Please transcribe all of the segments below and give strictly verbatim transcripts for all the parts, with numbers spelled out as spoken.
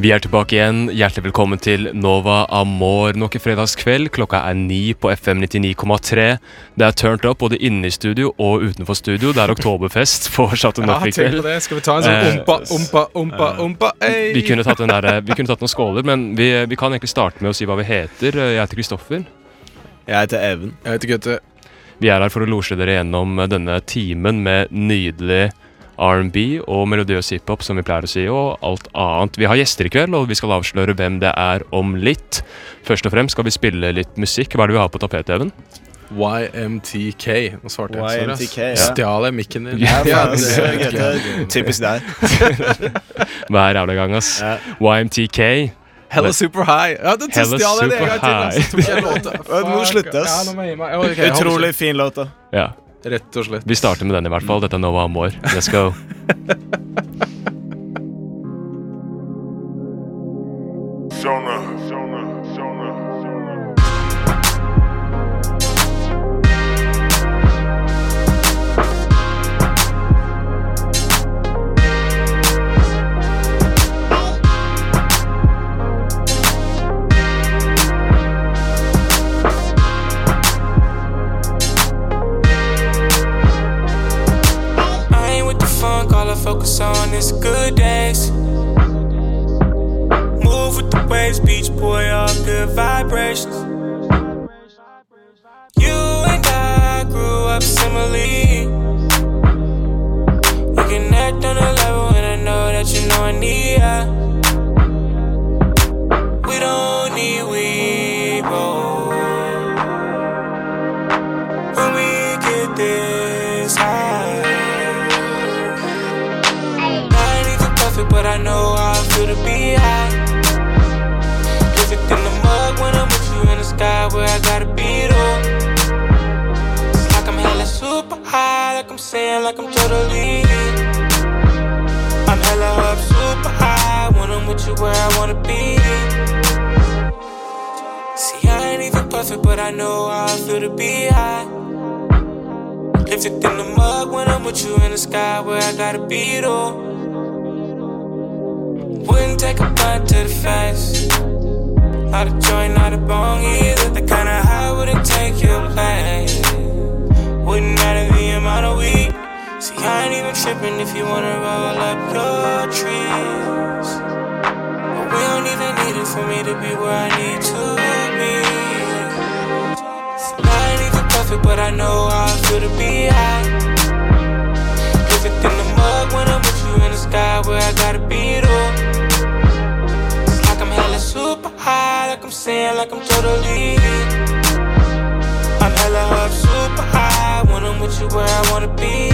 Vi er tilbake igjen. Hjertelig velkommen til Nova Amor. Nok en fredagskveld. Klokka er ni på F M nittionio komma tre. Det er turned up både inne i studio og utenfor studio. Det er oktoberfest på Chateau Neuf i kveld. Ja, tenk på det. Skal vi ta en sånn ompa, ompa, ompa, ompa, ei? Vi kunne tatt, den der, vi kunne tatt noen skåler, men vi, vi kan egentlig starte med å si hva vi heter. Jeg heter Kristoffer. Jeg heter Even. Jeg heter Gutte. Vi er her for å losje dere gjennom denne timen med nydelig R and B og melodiøs hiphop, som vi pleier å si, og alt annet. Vi har gjester i kveld, og vi skal avsløre hvem det er om litt. Først og fremst skal vi spille litt musikk. Hva er det vi har på tapet, Even? Y M T K. Nå svarte jeg. Y M T K, ja. Stjal jeg mikken din. Ja, Ja, faen, det er det er gøy. typisk der. Hver jævla gang, ass. Ja. Y M T K. Hella super high. Ja, det Hella stjal jeg det en gang til. super Altså, tok jeg låta. Du må slutte, ass. Ja, nå må jeg gi meg. Ja, ok, jeg Utrolig fin låt da. Ja, holder- Rett og slett. vi starter med den i hvert fall. Dette er Nova Amor. Let's go. Shona, Shona, Shona, Shona. I ain't with the funk, all I focus on is good days. Move with the waves, beach boy, all good vibrations. You and I grew up similarly. We connect on a level, and I know that you know I need ya. We don't need we both. When we get this high, I ain't even perfect, but I know how I feel to be high. Live it in the mug when I'm with you in the sky where I gotta be though. It's like I'm hella super high, like I'm saying, like I'm totally. I'm hella up super high when I'm with you where I wanna be. See, I ain't even perfect, but I know how I feel to be high. Live it in the mug when I'm with you in the sky where I gotta be though. Wouldn't take a blunt to the face. Not a joint, not a bong either. The kind of high wouldn't take your place. Wouldn't matter the amount of weed. See, I ain't even tripping if you wanna roll up your trees. But we don't even need it for me to be where I need to be. See, I ain't even perfect, but I know how I feel to be high. Live it in the mug when I'm with you in the sky where I gotta be though. Super high, like I'm saying, like I'm totally. I'm hella up super high when I'm with you where I wanna be.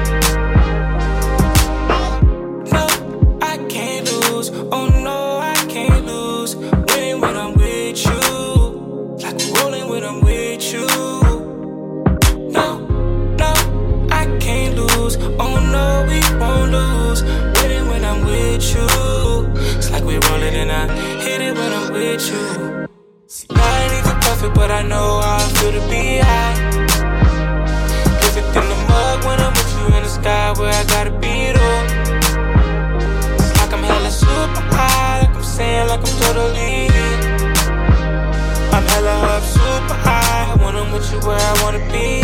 No, I can't lose. Oh no, I can't lose. Winning when I'm with you, like rolling when I'm with you. No, no, I can't lose. Oh no, we won't lose. Winning when I'm with you, it's like we rolling and I hit it when I'm with you. See, I ain't even perfect, but I know how I feel to be high. Live it in the mug when I'm with you in the sky where I gotta be though. It's like I'm hella super high, like I'm saying, like I'm totally. I'm hella up super high when I'm with you where I wanna be.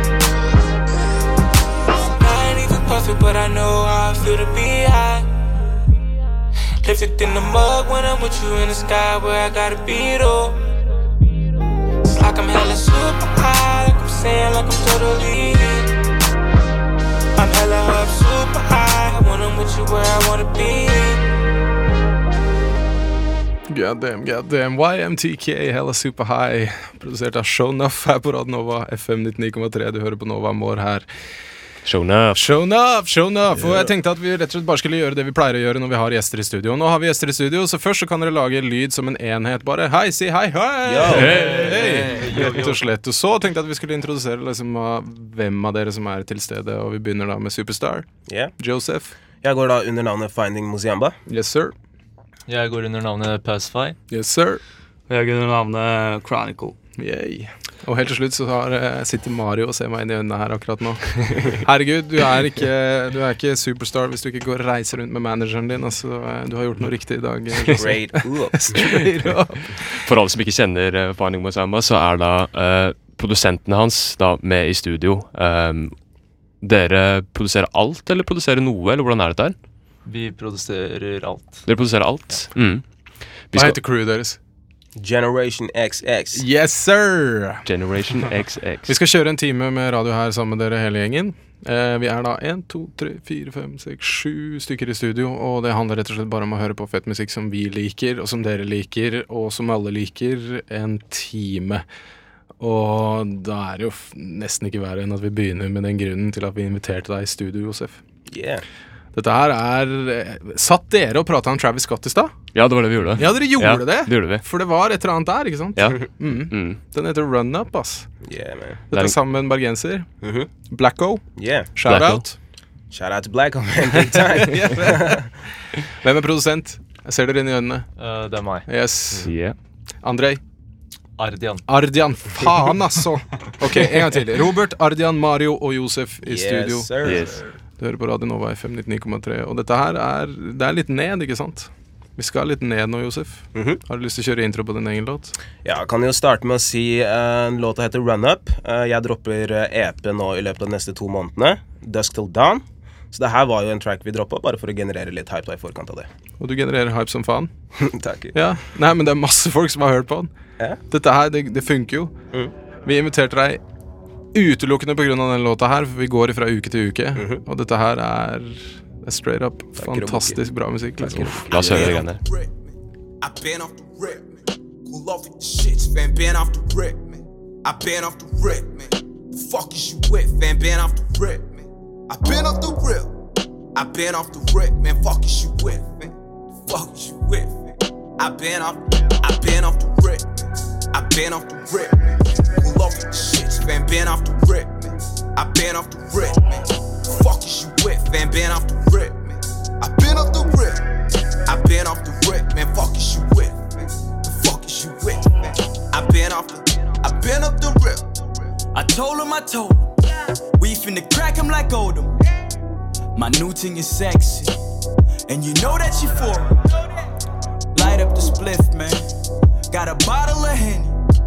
See, I ain't even perfect, but I know how I feel to be high. Lift it in the mug when I'm with you in the sky where I gotta be though. It's like I'm hella super high, like I'm saying, like I'm totally. I'm hella up super high when I'm with you where I wanna be. Goddamn, goddamn. Y M T K, Hella super high. Produsert av Show Nuff her på Radnova F M nittionio komma tre. Du hører på Nova Amor her. Show enough. Show enough, show enough. Og jeg tenkte at vi rett og slett bare skulle gjøre det vi pleier å gjøre når vi har gjester i studio. Nå har vi gjester i studio, så først så kan dere lage lyd som en enhet. Bare hei, si hei, hei. Hei, hei. Rett og slett. Og så tenkte jeg at vi skulle introdusere liksom, hvem av dere som er til stede. Og vi begynner da med Superstar. Yeah. Joseph. Jeg går da under navnet Finding Muziamba. Yes, sir. Jeg går under navnet Pacify. Yes, sir. Og jeg går under navnet Chronicle. Yay. Og helt til slutt så har, eh, sitter Mario og ser meg inn i øynene her akkurat nå. Herregud, du er ikke, du er ikke superstar hvis du ikke går og reiser rundt med manageren din. Altså, du har gjort noe riktig i dag. Straight up. Straight up. For alle som ikke kjenner uh, Finding Muzamba, så er da uh, produsentene hans da med i studio. Um, dere produserer alt, eller produserer noe, eller hvordan er dette her? Vi produserer alt. Dere produserer alt? Mm. Vi Hva skal- heter crewet deres? Generation X X. Yes, sir! Generation X X. Vi skal kjøre en time med radio her sammen med dere hele gjengen. Eh, vi er da en, to, tre, fire, fem, seks, sju stykker i studio, og det handler rett og slett bare om å høre på fett musikk som vi liker, og som dere liker, og som alle liker, en time. Og da er det jo f- nesten ikke verre enn at vi begynner med den grunnen til at vi inviterte deg i studio, Josef. Yeah. Dette her er... eh, Satt dere og pratet om Travis Scott i sted? Ja, det var det vi gjorde. Ja, dere gjorde Ja, det. det gjorde vi. For det var et eller annet der, ikke sant? Ja. Mm. Mm. Den heter Run Up, ass. Yeah, man. Det Dette er er en- sammen med en bergenser. Mhm. Blacko. Yeah. Shout Blacko. out. Shout out to Blacko, man. Big time. Hvem er produsent? Jeg ser dere inn i øynene. Uh, det er meg. Yes. Yeah. Andrej. Ardian. Ardian. Faen, altså. Ok, en gang til. Robert, Ardian, Mario og Josef i studio. Yes, sir. Yes. Du hører på Radio Nova F M nittioni komma tre. Og dette her er, det er litt ned, ikke sant? Vi skal litt ned nå, Josef. Mhm. Har du lyst til å kjøre intro på din egen låt? Ja, kan jo starte med å si uh, låta heter Run Up. Uh, jeg dropper uh, E P nå i løpet av de neste to månedene. Dusk Till Dawn. Så det her var jo en track vi droppet, bare for å generere litt hype da i forkant av det. Og du genererer hype som faen. Takk. Ja, nei, men det er masse folk som har hørt på den. Ja. Dette her, det, det funker jo. Mm. Vi inviterte deg utelukkende på grunn av den låta her, for vi går fra uke til uke. Mhm. Og dette her er, er straight up Takker og fantastisk bra musikk. Liksom. La oss høre det greiene. I been off the rip, man. Cool off with the shits, fam. Been off the rip, man. I been off the rip, man. The fuck is you with, fam? Been off the rip, man. I been off the rip. I been off the rip, man. Fuck is you with, man? The fuck is you with, man? I been off, I been off the rip, man. I been off the rip, man. Cool off with the shits, fam. Been off the rip, man. I been off the rip, man. The fuck is you with, fam? Been off the rip, man. I been off the rip. I been off the rip, man. Fuck is you with, man? The fuck is you with, man? I been off the, I been off the rip. I told him, I told him, we finna crack him like Oldham. My new thing is sexy, and you know that she for it. Light up the spliff, man. Got a bottle of Henny.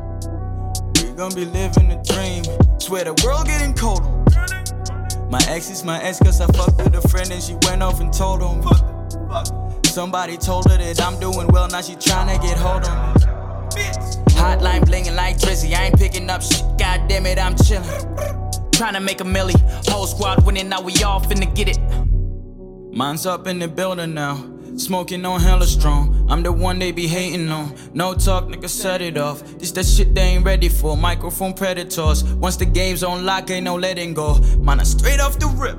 We gon' be living a dream. Swear the world getting colder. My ex is my ex, cause I fucked with a friend and she went off and told him. Somebody told her that I'm doing well, now she tryna get hold on me. Hotline blingin' like Drizzy, I ain't picking up shit, god damn it, I'm chillin'. Tryna make a milli, whole squad winning, now we all finna get it. Mine's up in the building now, smoking on hella strong. I'm the one they be hating on, no talk, nigga, set it off. This that shit they ain't ready for, microphone predators. Once the game's on lock, ain't no letting go. Mine are straight off the rip.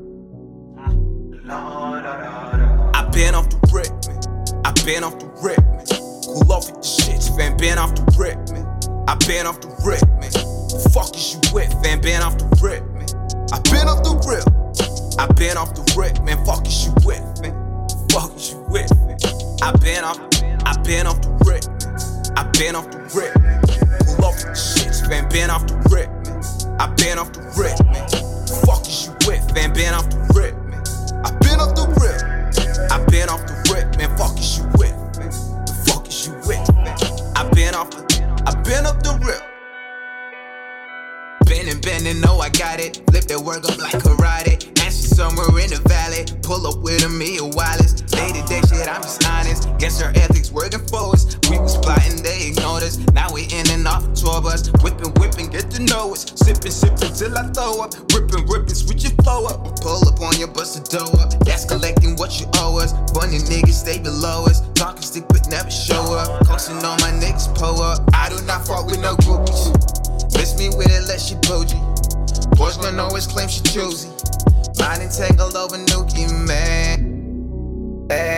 I been off the rip, man. I been off the rip, man. Cool off with the shits, fam. Been off the rip, man. I been off the rip, man. The fuck is you with, fam? Been off the rip, man. I been off the rip. I been off the rip, man. Fuck is you with, man? The fuck is you with, man? I been off, I been off the rip, man. I been off the rip, man. Cool off with the shits, fam. Been off the rip, man. I been off the rip, man. The fuck is you with, fam? Been off the rip, man. I been off the rip. I been off the rip, man. Fuck is you with, man? The fuck is you with, man? I been off the, I been off the rip. Bending, bending, know I got it. Flip that work up like karate. Answer somewhere in the valley. Pull up with a Mia Wallace. Day to day shit, I'm just honest. Guess her ethics working for us. We was plotting, they ignored us. Now we in and off the tour bus. Whipping, whipping, get to know us. Sipping, sipping till I throw up. Ripping, ripping, switch your flow up. Pull up on your bust the dough up. That's collecting what you owe us. Funny niggas stay below us. Talking stick but never show up. Coasting on my niggas pull up. I do not fuck with no groupies. Miss me with it, let she bougie. Boys gon' always claim she choosy. Mine entangled over Nuki, man. Eh,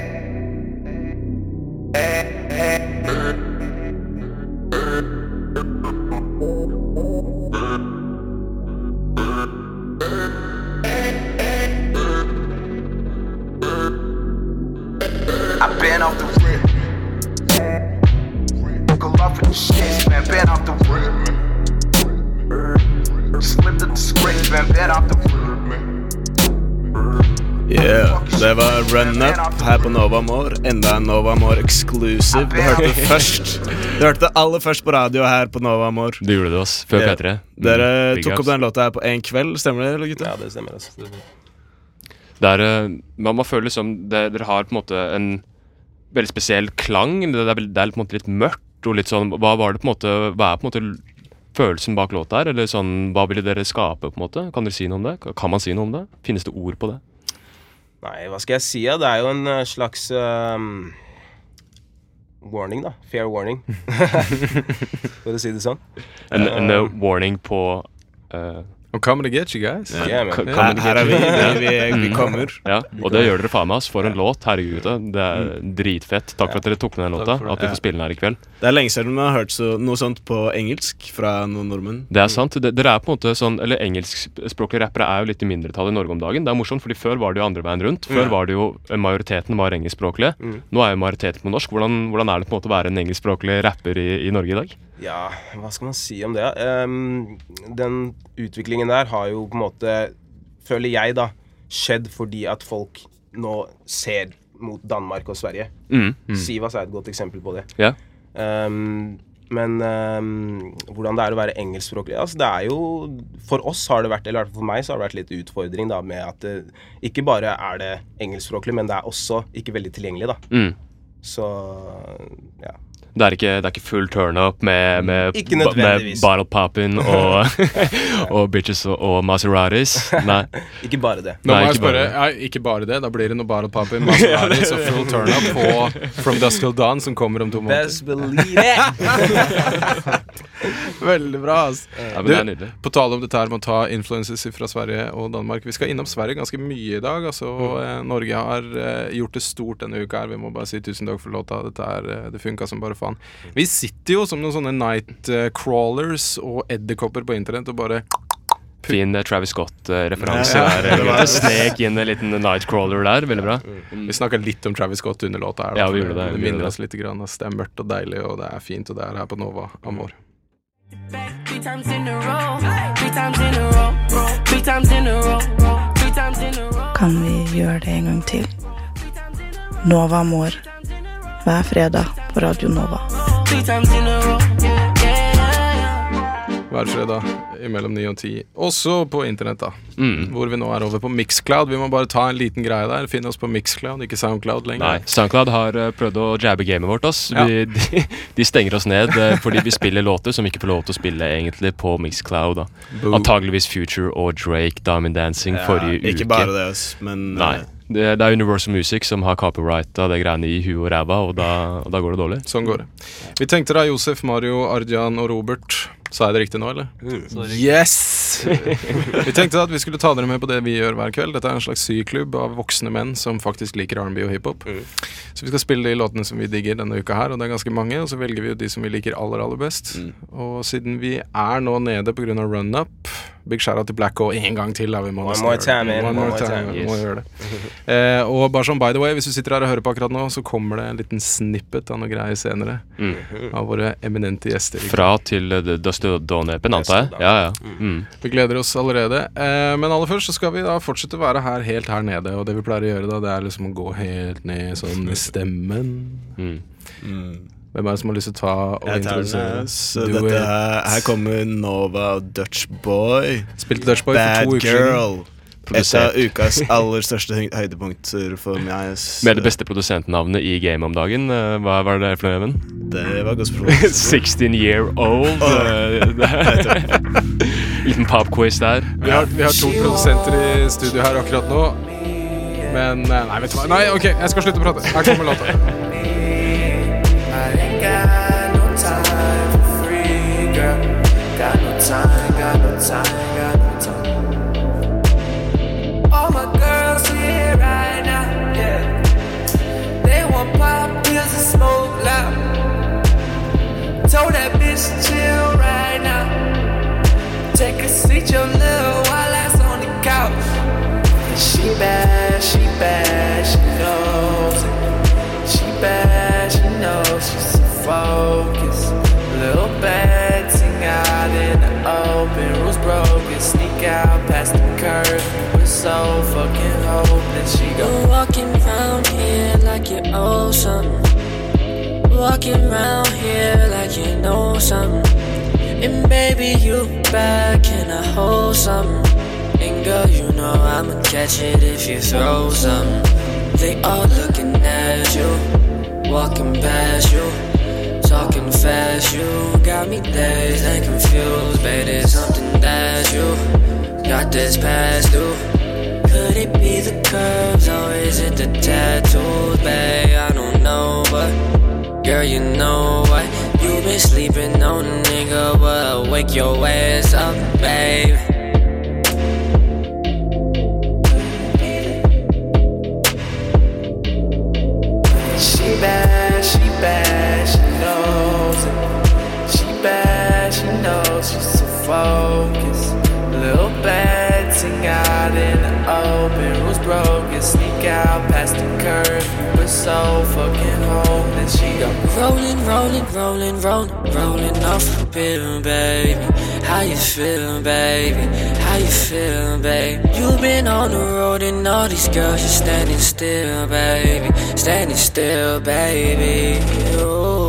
eh, eh. I been off the rip. Go off with the shit, man. Been off the rip. Yeah, det var Run Up her på Nova More. Enda en Nova More exclusive. Du hørte det først. Du hørte det aller først på radio her på Nova More. Du gjorde det oss, før Ja. P tre. Dere Big tok ups. opp den låta her på en kveld, stemmer det, eller gutta? Ja, det stemmer altså. Det er, eh, man, man føler liksom det, dere har på en måte en veldig spesiell klang. Det er, vel- det er på en måte litt mørkt og litt sånn. Hva var det på en måte Hva er på en måte følelsen bak låta her? Eller sånn, hva ville dere skape på en måte? Kan dere si noe om det? Kan man si noe om det? Finnes det ord på det? Nei, hva skal jeg si? Ja? Det er jo en eh, slags um, warning, da. Fair warning. For å si det sånn. En, en eh, warning på eh, I'm coming to get you guys. Yeah, man. Ka- Her, her er vi, vi, vi, vi kommer. Ja, og det gjør dere faen meg, ass. For en låt. Herregud, gutta. Det er dritfett. Takk for at dere tok med den låta. Takk for det. At vi får spille den her i kveld. Det er lenge siden man har hørt så, noe sånt på engelsk fra noen nordmenn. Det er sant. Det- Dere er på en måte sånn Eller engelskspråklige rappere er jo litt i mindretall i Norge om dagen. Det er morsomt, fordi før var det jo andre veien rundt. Før var det jo majoriteten var engelskspråklige. Nå er jo majoriteten på norsk. Hvordan, hvordan er det på en måte å være en engelskspråklig rapper i, i Norge i dag? Ja, hva skal man si om det? Um, den utviklingen der har jo på en måte, føler jeg da, skjedd fordi at folk nå ser mot Danmark og Sverige. Mm. Sivas er et godt eksempel på det. Ja. Um, men um, hvordan det er å være engelskspråklig, altså det er jo, for oss har det vært, eller i hvert fall for meg så har det vært litt utfordring da, med at det, ikke bare er det engelskspråklig, men det er også ikke veldig tilgjengelig da. Mm. Så, ja. Det er ikke, det er ikke full turn-up med, med, Ikke ba- med nødvendigvis. bottle poppin' og, og bitches og, og Maseratis. Nei. Ikke bare det. Nå må Nei, jeg ikke spørre, bare ja, ikke bare det. Da blir det noe Bottle Poppin', Maseratis og Full Turn Up på From Dusk Till Dawn, som kommer om to måneder. Best believe it! Veldig bra, ass. Ja, men Du, det er nydelig. på tale om dette her med å ta influences fra Sverige og Danmark. Vi skal innom Sverige ganske mye i dag. Altså, eh, Norge har eh, gjort det stort denne uka her. Vi må bare si tusen takk for låta. Dette er, eh, det funka som bare faen. Vi sitter jo som noen sånne night eh, crawlers og edderkopper på internett og bare Fin eh, Travis Scott-referanse Ja, ja. der. eh, gutter. Snek inn en liten Nightcrawler der. Veldig bra. Vi snakka litt om Travis Scott under låta her. da, Ja, vi for gjorde det, vi Det gjorde minner det. oss litt. Grann, ass. Det er mørkt og deilig, og det er fint, og det er her på Nova Amor. Three times in a row, three times in a row, three times in a row, three times in a row. Kan vi gjøre det en gang til? Nova Amor. Hver fredag på Radio Nova. Three times in a row, yeah, yeah, yeah. Hver fredag mellom ni og ti. Også på internett, da. Mm. Hvor vi nå er over på Mixcloud. Vi må bare ta en liten greie der. Finne oss på Mixcloud, ikke Soundcloud lenger. Nei, SoundCloud har eh, prøvd å jabbe gamet vårt, ass. Ja. Vi, de, de stenger oss ned eh, fordi vi spiller låter som vi ikke får lov til å spille egentlig på Mixcloud. Da. Boo. Antageligvis Future og Drake, Diamond Dancing, forrige uke. Ikke bare det, ass, men Nei. eh, Det, det er Universal Music som har copyrighta det greiene i huet og ræva, og da, og da går det dårlig. Sånn går det. Vi tenkte da Josef, Mario, Arjan og Robert. Sa jeg det riktig nå, eller? Så riktig. Yes! Vi tenkte at vi skulle ta dere med på det vi gjør hver kveld. Dette er en slags syklubb av voksne menn som faktisk liker R and B og hiphop. Så vi skal spille de låtene som vi digger denne uka her, og det er ganske mange. Og så velger vi jo de som vi liker aller, aller best. Og siden vi er nå nede på grunn av Run Up, big shout-out til Black O en gang til. Da. Vi må One nesten more gjøre det. time, man. One more One more time. time. Vi må Yes. gjøre det. Eh, og bare sånn, by the way, hvis du sitter her og hører på akkurat nå, så kommer det en liten snippet av noe greier senere Mm. av våre eminente gjester. Fra til uh, Dust Till Dawn-appen, antar jeg. Ja, ja. Mm. Vi gleder oss allerede. Eh, men aller først så skal vi da fortsette å være her helt her nede. Og det vi pleier å gjøre da, det er liksom å gå helt ned sånn med stemmen. Mm. Hvem er det som har lyst til å ta og jeg tar den introdusere? her. Så Do dette it. her, her kommer Nova og Dutch Boy. Spilte Dutch Boy for Bad to uker siden. Girl. Et av Produsert ukas aller største høy- høydepunkter for meg. ass. med det beste produsentnavnet i game om dagen. Uh, hva var det for noe, Even? Det var godt spørsmål. sixteen year old. Uh, Liten popquiz der. Vi har, vi har to produsenter i studio her akkurat nå. Men eh, nei, vet du hva? Nei, ok, jeg skal slutte å prate. Her kommer låta. I ain't got no time for free, girl. Got no time, got no time, got no time. All my girls here right now, yeah. They want pop pills and smoke loud. Told that bitch chill right now. Take a seat, your little while ass on the couch. She bad, she bad, she knows it. She bad, she knows she's so focused. Little bad, sing out in the open, rules broken. Sneak out past past the curve. You were so fucking hopeless. She go walking round here like you owe something. Walking round here like you know something. And baby, you back, can I hold something? And girl, you know I'ma catch it if you throw something. They all looking at you, walking past you, talking fast. You got me dazed and confused, babe. There's something that you got this past due. Could it be the curves or is it the tattoos, babe? I don't know, but girl, you know what? You been sleeping on a nigga, well, wake your ass up, babe. She bad, she bad, she knows it. She bad, she knows she's so focused. Little bad thing out in the open, rules broken. Sneak out past the curve, we're so fucking hopeless. She go rolling, rolling, rolling, rolling, rolling off the bill, baby. How you feeling, baby? How you feeling, baby? You been on the road and all these girls just standing still, baby. Standing still, baby. Ooh.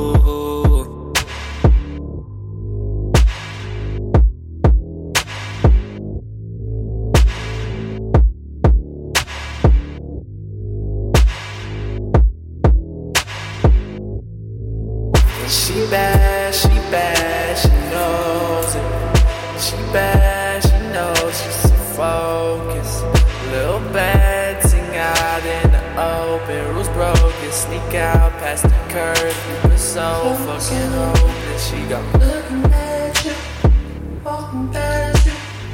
She bad, she bad, she knows it. She bad, she knows she's so focused. Little bad thing out in the open, rules broken. Sneak out past the curve, you were so fucking hopeless. She go looking at you, walking past you.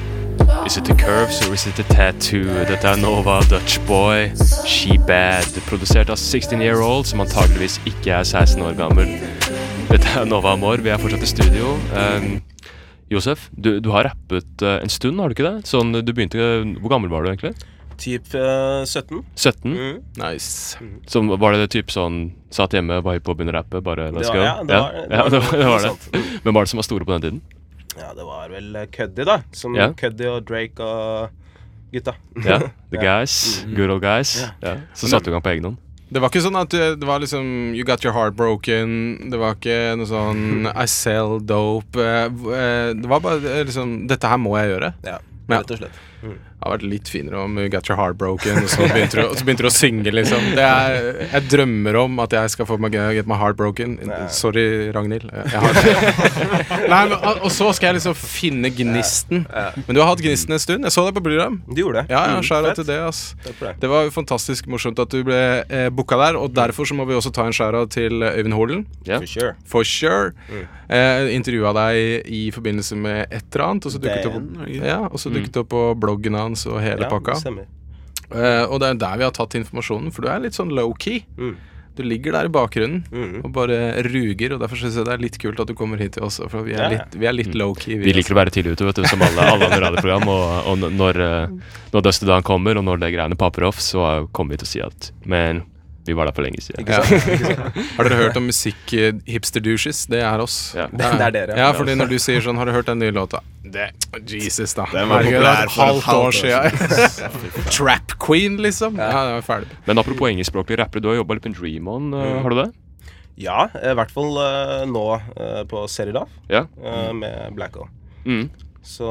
Is it the curves or is it the tattoo? Dette er Nova Dutch Boy, She Bad, produsert av sixteen year old som antageligvis ikke er sixteen år gammel. Dette er Nova Amor, vi er fortsatt i studio. um, Josef, du, du har rappet uh, en stund, har du ikke det? Sånn, du begynte, hvor gammel var du egentlig? Typ uh, sytten. sytten? Mm. Nice. Så var det typ sånn, satt hjemme, var på å begynne å rappe, bare let's Det var- go? ja, det var- det ja, var- det, var, det var sant. det. Men var det som var store på den tiden? Ja, det var vel uh, Cuddy da. Som Ja. Cuddy og Drake og gutta. Ja, the Ja. guys, good old guys. Ja. Ja. Så satte du i gang på egen hånd. Det var ikke sånn at du, det var liksom You got your heart broken. Det var ikke noe sånn I sell dope. eh, eh, Det var bare eh, liksom Dette her må jeg gjøre. Ja, Ja. rett og slett. Mm. Det hadde vært litt finere om You got your heart broken, og så begynte du, og så begynte du å synge, liksom. Det er, jeg drømmer om at jeg skal få my, get my heart broken. Nei. Sorry, Ragnhild. Jeg, jeg har Nei, men, og så skal jeg liksom finne gnisten. Men du har hatt gnisten en stund. Jeg så deg på Bryram. Du gjorde det. Ja, ja, Mm, shout out fett. til det, ass. Takk for det. Det var jo fantastisk morsomt at du ble eh, booka der, og derfor så må vi også ta en shout out til eh, Øyvind Holen. Ja. For sure. For sure. Mm. Eh, intervjua deg i forbindelse med et eller annet, og så dukket det opp, Dan, er det ikke? ja, og så dukket det opp på bloggen hans og hele Ja, pakka. det stemmer. Eh, og det er der vi har tatt informasjonen, for du er litt sånn low-key. Mm. Du ligger der i bakgrunnen Mm. og bare ruger, og derfor synes jeg det er litt kult at du kommer hit til oss, for vi er Ja, ja. litt, vi er litt low-key. Vi liker å være tidlig ute, vet du, som alle, alle andre radioprogram. Og, og når, eh, når Dusty Dan kommer, og når det greiene papper off, så kommer vi til å si at men vi var der for lenge siden. Ja. Har dere hørt om musikk eh, hipster douches? Det er oss. Ja. Det er dere. Ja, fordi når du sier sånn, har du hørt den nye låta? Det, Jesus da. Den var Herregud, populær det er et for et halvt år halvt siden. Trap Queen, liksom. Ja, det var ferdig. Men apropos engelskspråklige rappere, du har jobbet litt med Dream On, eh, har du det? Ja, i hvert fall eh, nå eh, på Seridaf Ja. eh, med Black Hole. Mm. Så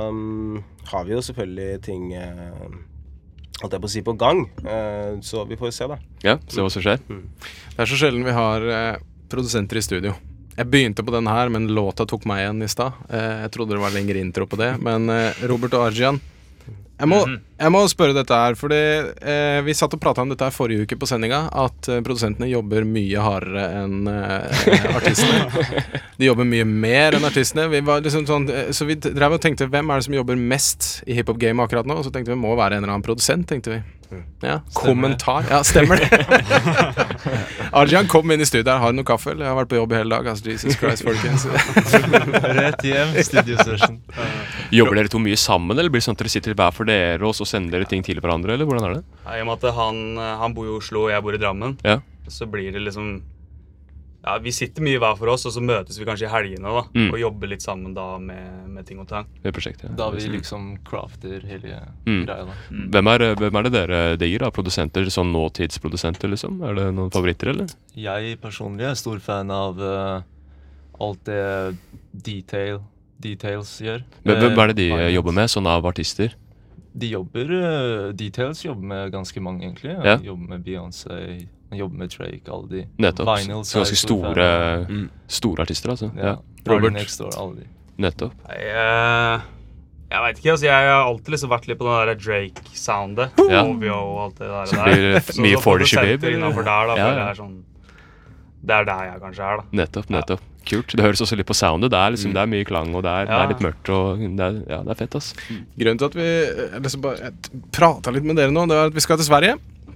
um, har vi jo selvfølgelig ting uh, holdt jeg på å si på gang. Eh, så vi får jo se, da. Ja, se hva som skjer. Det er så sjelden vi har eh, produsenter i studio. Jeg begynte på den her, men låta tok meg igjen i stad. Eh, jeg trodde det var lengre intro på det, men eh, Robert og Arjan, jeg må, jeg må spørre dette her, fordi eh, vi satt og pratet om dette her forrige uke på sendinga, at eh, produsentene jobber mye hardere enn eh, artistene. De jobber mye mer enn artistene. Vi var liksom sånn, eh, så vi drev og tenkte, hvem er det som jobber mest i hiphop-game akkurat nå? Og så tenkte vi, må være en eller annen produsent, tenkte vi. Ja, kommentar. Ja, stemmer det. Arjan kom inn i studiet her, har du noe kaffe? Eller jeg har vært på jobb i hele dag, altså, Jesus Christ, folkens. Rett hjem, studio session. Jobber dere to mye sammen, eller blir det sånn at dere sitter hver for dere, og så sender dere ting til hverandre, eller hvordan er det? I og med at han, han bor i Oslo og jeg bor i Drammen, Ja. så blir det liksom Ja, vi sitter mye hver for oss, og så møtes vi kanskje i helgene da, Mm. og jobber litt sammen da med, med ting og tang. Det prosjektet, ja. Da vi liksom crafter hele Mm. greia da. Hvem, er, hvem er det dere digger da? Produsenter, sånn nåtidsprodusenter liksom? Er det noen favoritter, eller? Jeg personlig er stor fan av uh, alt det detail, details gjør. Hvem, hvem er det de Eh, jobber med, sånn av artister? De jobber, uh, details jobber med ganske mange egentlig. Ja. De jobber med Beyoncé, de jobber med Drake, alle de. Nettopp, Vinyls så ganske er jeg stor fan store, av. mm. store artister altså. Ja. Ja. Party Next Door, alle de. Nettopp. Jeg, eh, jeg vet ikke, altså, jeg har alltid liksom vært litt på den der Drake-soundet, Ja. O V O og alt det der. Så blir det mye forty babe, produsenter innenfor der da, Ja, for ja. det er sånn, det er der jeg kanskje er da. Nettopp, nettopp. Kult. Det høres også litt på soundet. Det er, liksom, Mm. det er mye klang, og det er, det Ja. er litt mørkt, og det er, ja, det er fett, ass. Grunnen til at vi eh, liksom bare prata litt med dere nå, det er at vi skal til Sverige.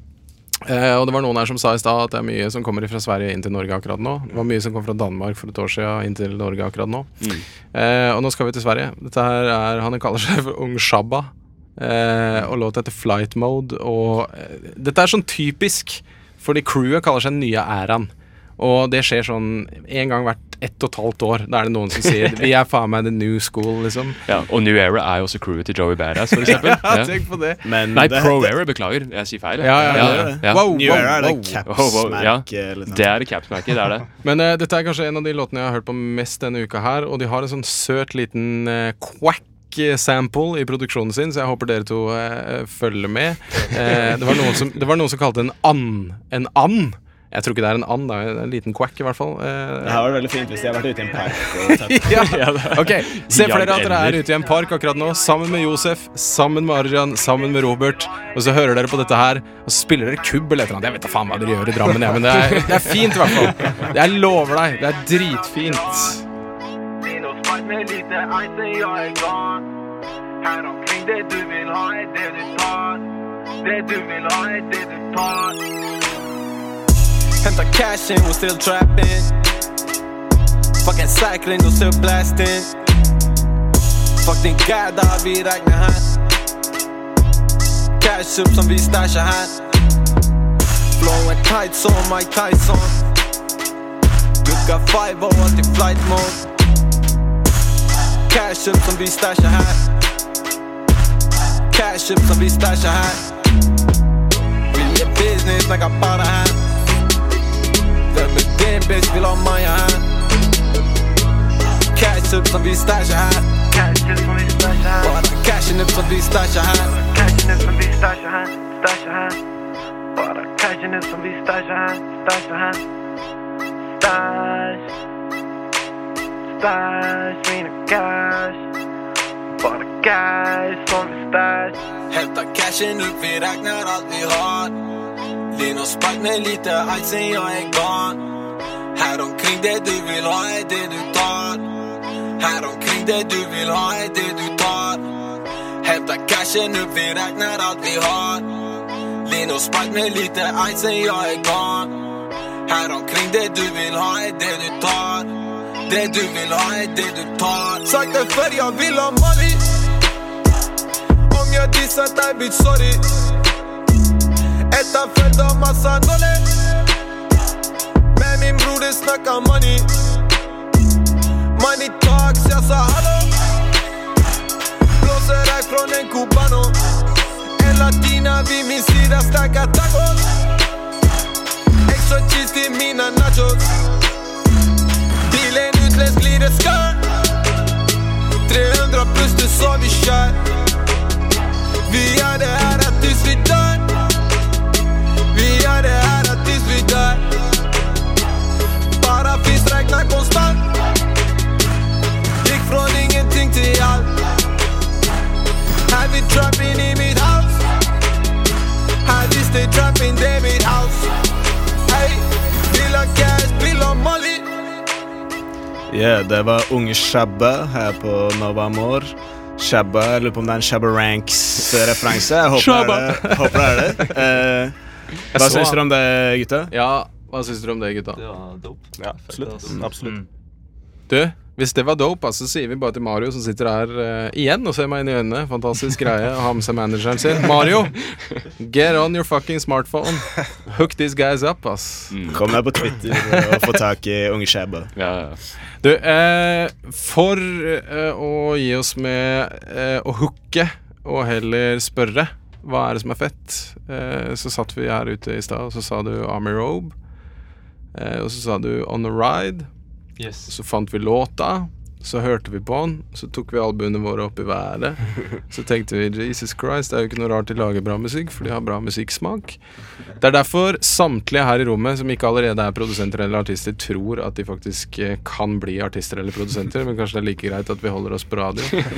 Eh, og det var noen her som sa i stad at det er mye som kommer fra Sverige inn til Norge akkurat nå. Det var mye som kom fra Danmark for et år siden inn til Norge akkurat nå. Mm. Eh, og nå skal vi til Sverige. Dette her er, han kaller seg for Ung Shabba. Eh, og låt etter Flight Mode. Og eh, dette er sånn typisk, fordi crewet kaller seg Nye Æraen. Og det skjer sånn en gang hvert ett og et halvt år. Da er det noen som sier vi er faen meg the new school, liksom. Ja, og New Era er jo også crewet til Joey Badass, for eksempel. Ja, tenk på det. Men Nei, det Pro heter- Era, beklager. Jeg sier feil. Ja, ja, ja, ja. Wow, New wow, Era er det wow. capsmerket, Ja, liksom. det er det capsmerket, det er det. Men eh, dette er kanskje en av de låtene jeg har hørt på mest denne uka her, og de har en sånn søt liten uh, quack-sample i produksjonen sin, så jeg håper dere to eh, følger med. Eh, det, var noen som, det var noen som kalte en and en and. Jeg tror ikke det er en and, det er en liten quack i hvert fall. Eh, Det har vært veldig fint hvis jeg har vært ute i en park og tatt. ja. Ok, se for dere at dere er ute i en park akkurat nå, sammen med Josef, sammen med Arjan, sammen med Robert, og så hører dere på dette her, og så spiller dere kubb eller et eller annet. Jeg vet da faen hva dere gjør i Drammen, ja, men det er, det er fint i hvert fall. Jeg lover deg, det er dritfint. Her omkring det du vil ha er det du tar. Det du vil ha er det du tar. Henta cashen, we're still trapping. Fucking cycling, we're still blasting. Fuck din gæda, vi regner her. Cash up som vi stasher her. Flowing tight som Mike Tyson. Gukka five og alt i flight mode. Cash up som vi stasher her. Cash up som vi stasher her. Vi er business, snakker bare her. Hvem er din bitch, vil ha meg her. Cash up som vi stasher her. Cash up som vi stasher her. Bare cashen up som vi stasher her. Cashen up som vi stasher her. Stasher her. Bare cashen up som vi stasher her. Stasher her. Stash. Stash, mine cash. Bare cash som vi stash. Henta cashen up, vi regner alt vi har. Lin og spark med lite icing, jeg er gone. Her omkring det du vil ha er det du tar. Her omkring det du vil ha er det du tar. Henta cashen up, vi regner alt vi har. Lin og spark med lite icing, jeg er gone. Her omkring det du vil ha er det du tar. Det du vil ha er det du tar. Sagt det før, jeg vil ha money. Om jeg disser deg, bitch, sorry. Etter følt av masse nåler. Men min bror, det snakker money. Money talks, jeg sa hallo. Blåser deg fra en cubano. En latina, vi min sida snakker tacos. Extra cheese til mine nachos. Bilen utlensk lite skør. tre hundre pluss, det så vi kjør. Vi er det her at hvis vi dør. Vi er det her at hvis vi dør. Bare fisk regner konstant. Gikk fra ingenting til alt. Her vi trapping i mitt house. Her vi stay trapping, det er mitt house. Hey, vil ha cash, vil ha molly. Yeah, det var Unge Shabba her på Nova Amor. Shabba, jeg lurer på om det er en Shabba Ranks-referanse. Jeg håper Shabba. det er det. Håper det, er det. Eh, hva så synes han. dere om det, gutta? Ja, hva synes dere om det, gutta? Det var dope. Ja, absolutt. Fett, ass. Absolutt. Du, Hvis det var dope, så sier vi bare til Mario som sitter her uh, igjen og ser meg inn i øynene. Fantastisk greie å ha med seg manageren sin. Mario, get on your fucking smartphone. Hook these guys up, ass. Mm. Kom deg på Twitter og få tak i Unge Shabba. Ja, ja. Du, eh, for eh, å gi oss med eh, å hooke og heller spørre hva er det som er fett, eh, så satt vi her ute i stad, og så sa du Army Robe, eh, og så sa du On a Ride, Yes. så fant vi låta, så hørte vi på den, så tok vi albuene våre opp i været, så tenkte vi, Jesus Christ, det er jo ikke noe rart de lager bra musikk, for de har bra musikksmak. Det er derfor samtlige her i rommet, som ikke allerede er produsenter eller artister, tror at de faktisk kan bli artister eller produsenter, men kanskje det er like greit at vi holder oss på radio.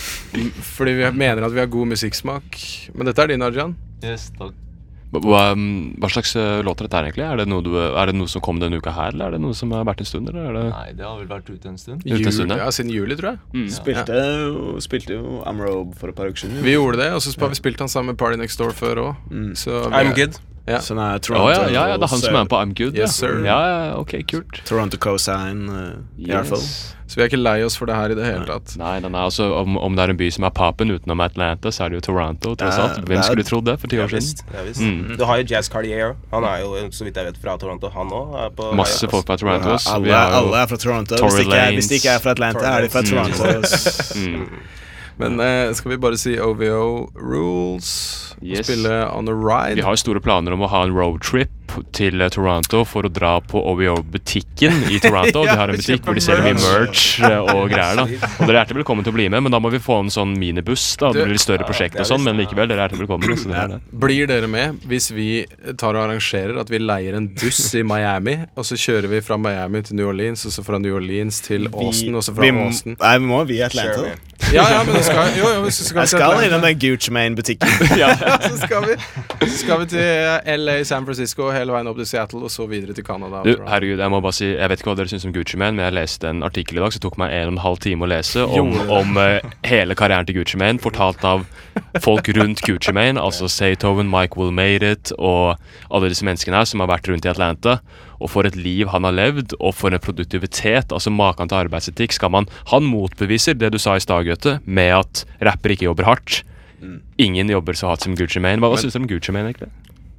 Fordi vi mener at vi har god musikksmak. Men dette er din, Arjan. Yes, takk. Hva, hva slags uh, låter dette er egentlig? Er det, noe du, er det noe som kom denne uka her, eller er det noe som har vært en stund? Eller er det... Nei, det har vel vært ute en stund. Ute en stund, ja. Ja, siden juli, tror jeg. Mm. Spilte, jo, spilte jo Amrobe for et par uker siden. Vi gjorde det, og så har vi spilt han sammen med Party Next Door før også. Mm. Så vi I'm er- good. Ja. Sånn er Toronto. Oh, ja, ja, ja, det er han som er med på I'm Good. Yes, sir. Ja, ja, ok, kult. Toronto Cosign, uh, i hvert fall. Så vi er ikke lei oss for det her i det hele tatt. Nei, den er altså, om, om det er en by som er papen utenom Atlanta, så er det jo Toronto, tross Ja, alt. det Hvem er- skulle trodd det for ti Ja, år visst, siden? ja, visst. Mm. Du har jo Jazz Cartier. Han er jo, så vidt jeg vet, fra Toronto. Han også. Masse folk fra Toronto. Ja, så alle, vi har jo alle er fra Toronto. Tory Hvis de, ikke er, hvis de Lanez. ikke er fra Atlanta, er de fra Tory Toronto. Mm. Men eh, skal vi bare si O V O rules? Yes. Og spille On a Ride? Vi har jo store planer om å ha en roadtrip til eh, Toronto for å dra på O V O-butikken i Toronto. De har en butikk hvor de selger mye merch eh, og greier da. Og dere er hjertelig velkommen til å bli med, men da må vi få en sånn minibuss da. Det blir litt større prosjekt og sånn, men likevel, dere er hjertelig velkommen. Så det er det. Blir dere med hvis vi tar og arrangerer at vi leier en buss i Miami, og så kjører vi fra Miami til New Orleans, og så fra New Orleans til Austin, og så fra vi, må- Austin? Nei, vi må vi i Atlanta. Sure. Ja, ja, men det skal, jo, jo, hvis vi skal Jeg til skal Atlanta. innom den Gucci Mane-butikken. Så skal vi, så skal vi til L A, San Francisco, hele veien opp til Seattle, og så videre til Canada. Du, herregud, jeg må bare si, jeg vet ikke hva dere synes om Gucci Mane, men jeg leste en artikkel i dag, så tok meg en og en halv time å lese om, Gjorde det? om eh, hele karrieren til Gucci Mane, fortalt av folk rundt Gucci Mane, altså Zaytoven, Mike Will Made It, og alle disse menneskene her som har vært rundt i Atlanta, og for et liv han har levd, og for en produktivitet, altså maken til arbeidsetikk, skal man, han motbeviser det du sa i stad, Gøte, med at rapper ikke jobber hardt. Ingen jobber så hardt som Gucci Mane. Hva, hva synes du om Gucci Mane, egentlig?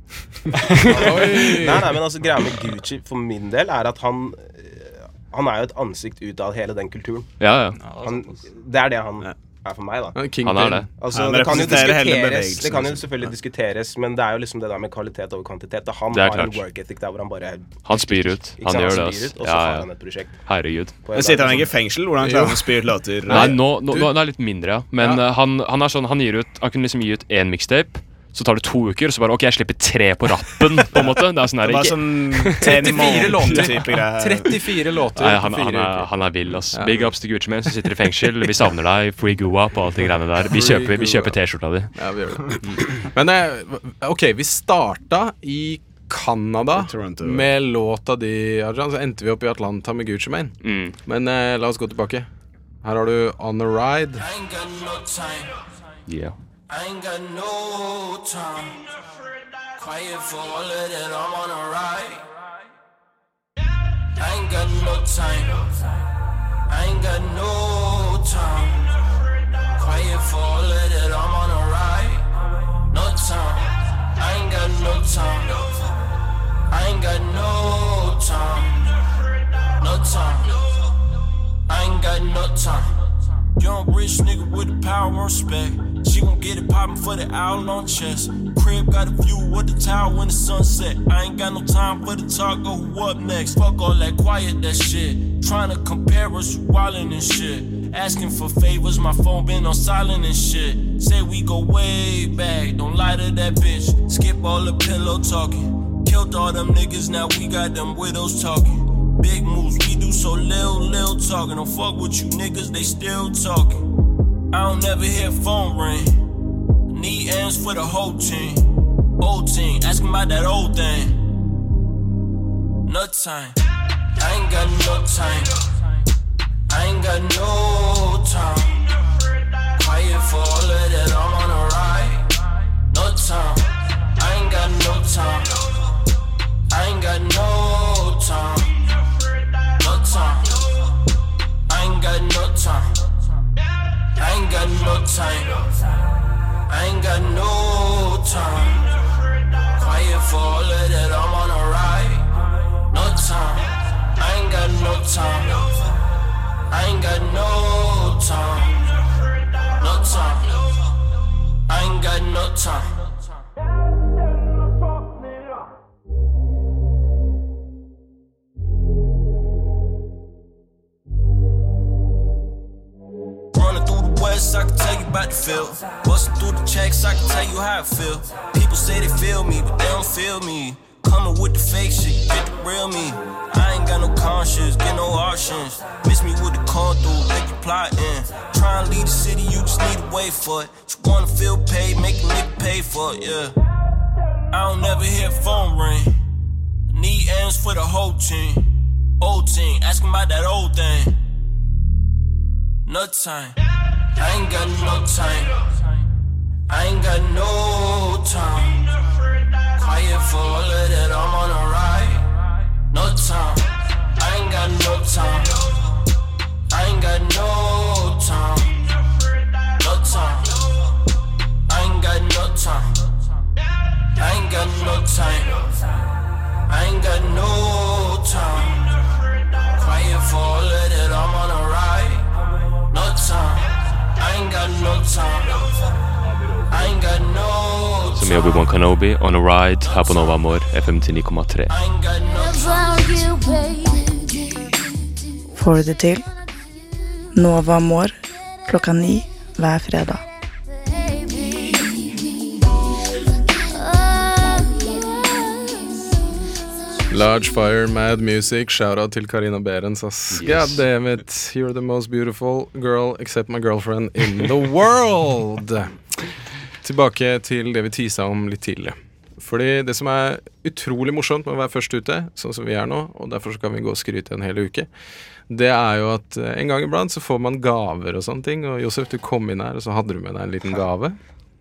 Nei, nei, men altså greia med Gucci for min del er at han Han er jo et ansikt ut av hele den kulturen. Ja, ja. Han, det er det han er for meg, da. Han er det. Altså, Ja, men det, kan jo representerer hele diskuteres, bevegelsen, det kan jo liksom. selvfølgelig diskuteres, men det er jo liksom det der med kvalitet over kvantitet. Da han Det er har en klart. work ethic der hvor han bare Han spyr ut. Ikke Han sant? gjør det, spyr ass. ut, Og så Ja, har ja. han et prosjekt. Herregud. på en Men sitter dag, han ikke i liksom. fengsel? Hvordan klarer han å spy ut låter? Nei, nå, nå, nå er det litt mindre, ja. Men eh, han, han er sånn, han gir ut Han kunne liksom gi ut én mixtape, så tar det to uker, så bare OK, jeg slipper tre på rappen, på en måte. Det er sånn her, Det var ikke sånn trettifire låter. type greier. trettifire låter Nei, på han, fire han, er, uker. han er vill, ass. Ja. Big ups til Gucci Mane som sitter i fengsel. Vi savner deg. Free Goa på alt de greiene der. Vi Free kjøper, vi Goa. kjøper T-skjorta di. Ja, vi gjør det. Men eh, OK, vi starta i Canada Toronto. med låta di, Arjan, så endte vi opp i Atlanta med Gucci Mane. Mm. Men eh, la oss gå tilbake. Her har du On a Ride. I ain't got no time. Yeah. I ain't got no time. Quiet for all of that, I'm on a ride. I ain't got no time. I ain't got no time. Quiet for all of that, I'm on a ride. No time. I ain't got no time. I ain't got no time. No time. I ain't got no time. Young rich nigga with the power and respect. She gon' get it poppin' for the owl on chest. Crib got a view with the tower when the sunset. I ain't got no time for the talk or who up next. Fuck all that quiet, that shit. Tryna compare us, you wildin' and shit. Asking for favors, my phone been on silent and shit. Say we go way back, don't lie to that bitch. Skip all the pillow talking. Killed all them niggas, now we got them widows talking. Big moves, we do so lil, lil talking. Don't fuck with you niggas, they still talking. I don't ever hear phone ring. Need ends for the whole team. Old team, asking about that old thing. No time. I ain't got no time. I ain't got no time. Quiet for all of that, I'm on a ride. No time. I ain't got no time. I ain't got no time. No time. I ain't no time. I ain't got no time. Quiet for all of that, I'm on a ride. No time. I ain't got no time. I ain't got no time. No time. I ain't got no time. Running through the west, I can tell you about the feel. Busting through the checks, I can tell you how I feel. People say they feel me, but they don't feel me. Coming with the fake shit, get the real me. I ain't got no conscience, get no options. Miss me with the con through, think you plotting. Try and leave the city, you just need to wait for it. You wanna feel paid, make a nigga pay for it, yeah. I don't never hear phone ring. I need ends for the whole team. Old team, asking about that old thing. No time, I ain't got no time. I ain't got no time. Quiet for all of that, I'm on a ride. No time, I ain't got no time. I ain't got no time. No time, I ain't got no time. I ain't got no time. I ain't got no time. Quiet for all of that, I'm on a ride. No time, I ain't got no time. I ain't got no time. Som jobber One Kenobi, On a Ride, her på Nova Amor, F M ti ni komma tre. Får du det til? Nova Amor, klokka ni hver fredag. Large Fire, Mad Music, shout-out til Karina Berens, ass. Yes. God damn it, you're the most beautiful girl except my girlfriend in the world. Tilbake til det vi tisa om litt tidligere. Fordi det som er utrolig morsomt med å være først ute, sånn som vi er nå, og derfor så kan vi gå og skryte en hel uke, det er jo at en gang iblant så får man gaver og sånne ting, og Josef, du kom inn her, og så hadde du med deg en liten gave.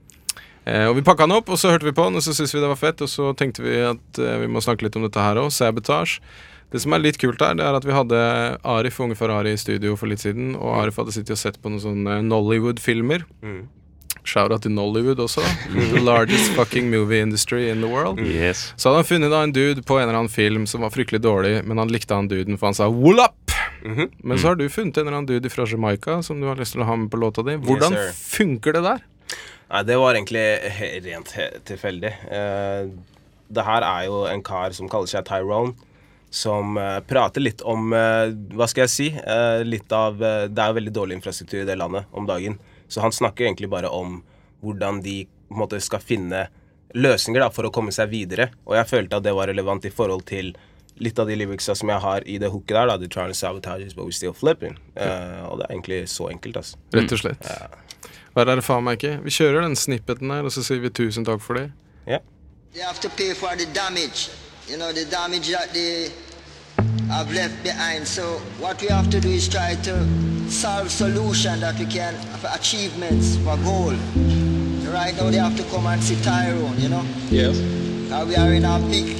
Eh, og vi pakket den opp, og så hørte vi på den, og så synes vi det var fett, og så tenkte vi at eh, vi må snakke litt om dette her også, Sabotage. Det som er litt kult her, det er at vi hadde Arif, Unge Ferrari, i studio for litt siden, og Arif hadde sittet og sett på noen sånne Nollywood-filmer. Mm. Shout-out til Nollywood også. The largest fucking movie industry in the world. Yes. Så hadde han funnet da en dude på en eller annen film som var fryktelig dårlig, men han likte han duden, for han sa «Wool up!» mm-hmm. Men så har du funnet en eller annen dude fra Jamaica som du har lyst til å ha med på låta di. Hvordan yes, funker det der? Nei, det var egentlig rent tilfeldig. Uh, det her er jo en kar som kaller seg Tyrone, som uh, prater litt om, uh, hva skal jeg si, uh, litt av, uh, det er jo veldig dårlig infrastruktur i det landet om dagen. Så han snakker egentlig bare om hvordan de på en måte skal finne løsninger da, for å komme seg videre. Og jeg følte at det var relevant i forhold til litt av de lyricsa som jeg har i det hooket der, da, «They're trying to sabotage us, but we still flipping». Uh, og det er egentlig så enkelt, altså. Rett og slett. Ja. Hva er det faen meg ikke? Vi kjører den snippeten her, og så sier vi tusen takk for det. Ja. They have to pay for the damage, you know, the damage that they have left behind. So what we have to do is try to solve solution that we can, for achievements, for goal. So right now they have to come and see Tyrone, you know? Yes. Now we are in a big,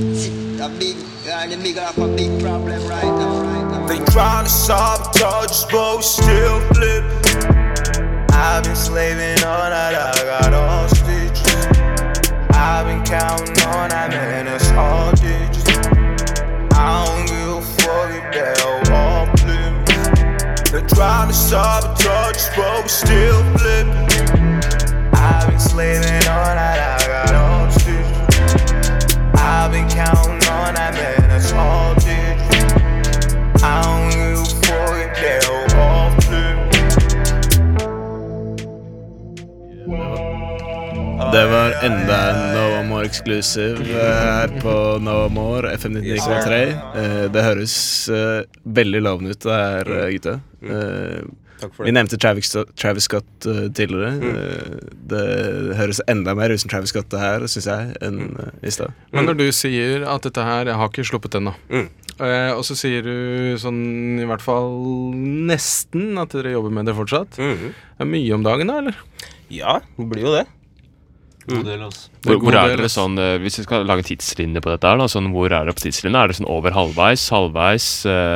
a big, we are in the middle of a big problem right now, right now. They trying to sabotage us, but we still flip. I've been slaving on that, I got all stitches. I've been counting on that, man, it's all digits. I don't give a fuck if they're all flipping. They're trying to sabotage us, but we still flipping. I've been slaving on that, I got all stitches. I've been counting on that, man, it's all digits. I don't give a fuck if they're all flipping. Det var enda en Nova Amor Exclusive her på Nova Amor F M nittiåtte komma tre. Det høres veldig lovende ut det her, gutta. Vi nevnte Travis, Travis Scott tidligere. Mm. Det høres enda mer ut som Travis Scott det her, synes jeg, enn mm. i sted. Men når du sier at dette her, jeg har ikke sluppet ennå, mm. eh, og så sier du sånn, i hvert fall nesten at dere jobber med det fortsatt. Mm. Er det mye om dagen da, eller? Ja, det blir jo det. God del, altså. Hvor, hvor er det sånn, hvis vi skal lage tidslinje på dette her da, sånn, hvor er det på tidslinje? Er det sånn over halvveis, halvveis, eh,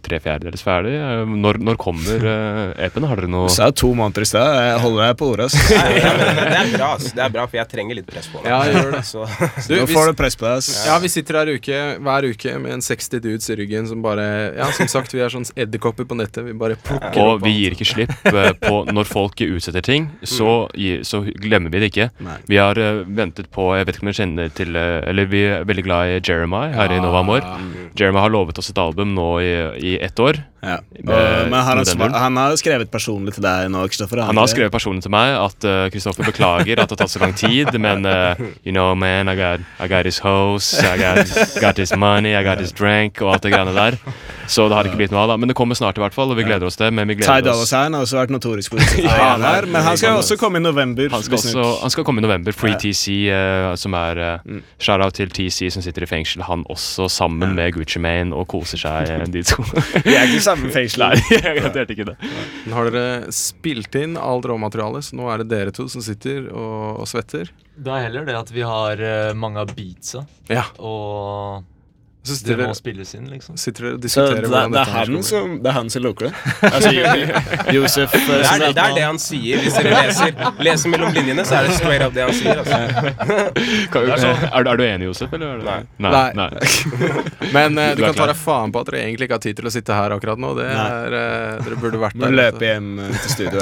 tre fjerdedeles ferdig. Når, når kommer uh, E P-en? Har dere noe? Så er det to måneder i sted. Jeg holder deg på ordet. Nei, ja, men det er bra, det er bra, for jeg trenger litt press på meg. Ja, gjør det. Så, du, Nå får du press på deg. Ja, vi sitter her uke, hver uke med en seksti dudes i ryggen som bare, ja, som sagt, vi er sånn edderkopper på nettet. Vi bare plukker Og opp vi gir ikke slipp uh, på når folk utsetter ting, så, gi, så glemmer vi det ikke. Nei. Vi har uh, ventet på, jeg vet ikke om dere kjenner til, uh, eller vi er veldig glad i Jeremiah her i Nova Amor. Jeremiah har lovet oss et album nå i, i ett år. Ja. Med, Og, men har han, med han har skrevet personlig til deg nå, Kristoffer. Han har skrevet personlig til meg at Kristoffer uh, beklager at det har tatt så lang tid, men uh, you know man, I got, I got his house, I got, got his money, I got his drink og alt det greiene der. Så det har ikke blitt noe av da, men det kommer snart i hvert fall, og vi gleder oss til. Men vi gleder Ty Dolla oss. Sign har også vært notorisk for ja, her, men han skal også komme i november. Han skal, også, han skal komme i november. Free T C, uh, som er uh, mm. shout-out til T C som sitter i fengsel. Han også sammen ja. med Gucci Mane og koser seg, de to. Vi er ikke sammen med fengsel. Nei, jeg garanterte ikke det. Nå har dere spilt inn alt råmaterialet, så nå er det dere to som sitter og, og svetter. Det er heller det at vi har uh, mange av beatsa, ja. og så det må spilles inn, liksom. Sitter dere og diskuterer hvordan det, det, er han som, det er han som lukker det. Altså, Josef det er det, det er det han sier. Hvis dere leser, leser mellom linjene, så er det straight up det han sier. Altså. Kan, er, er, er du enig, Josef? Eller er du? Nei. Nei. Nei. Nei. Men uh, du, du kan ta deg faen på at dere egentlig ikke har tid til å sitte her akkurat nå. Det er, uh, dere burde vært der. Må løpe hjem til studio.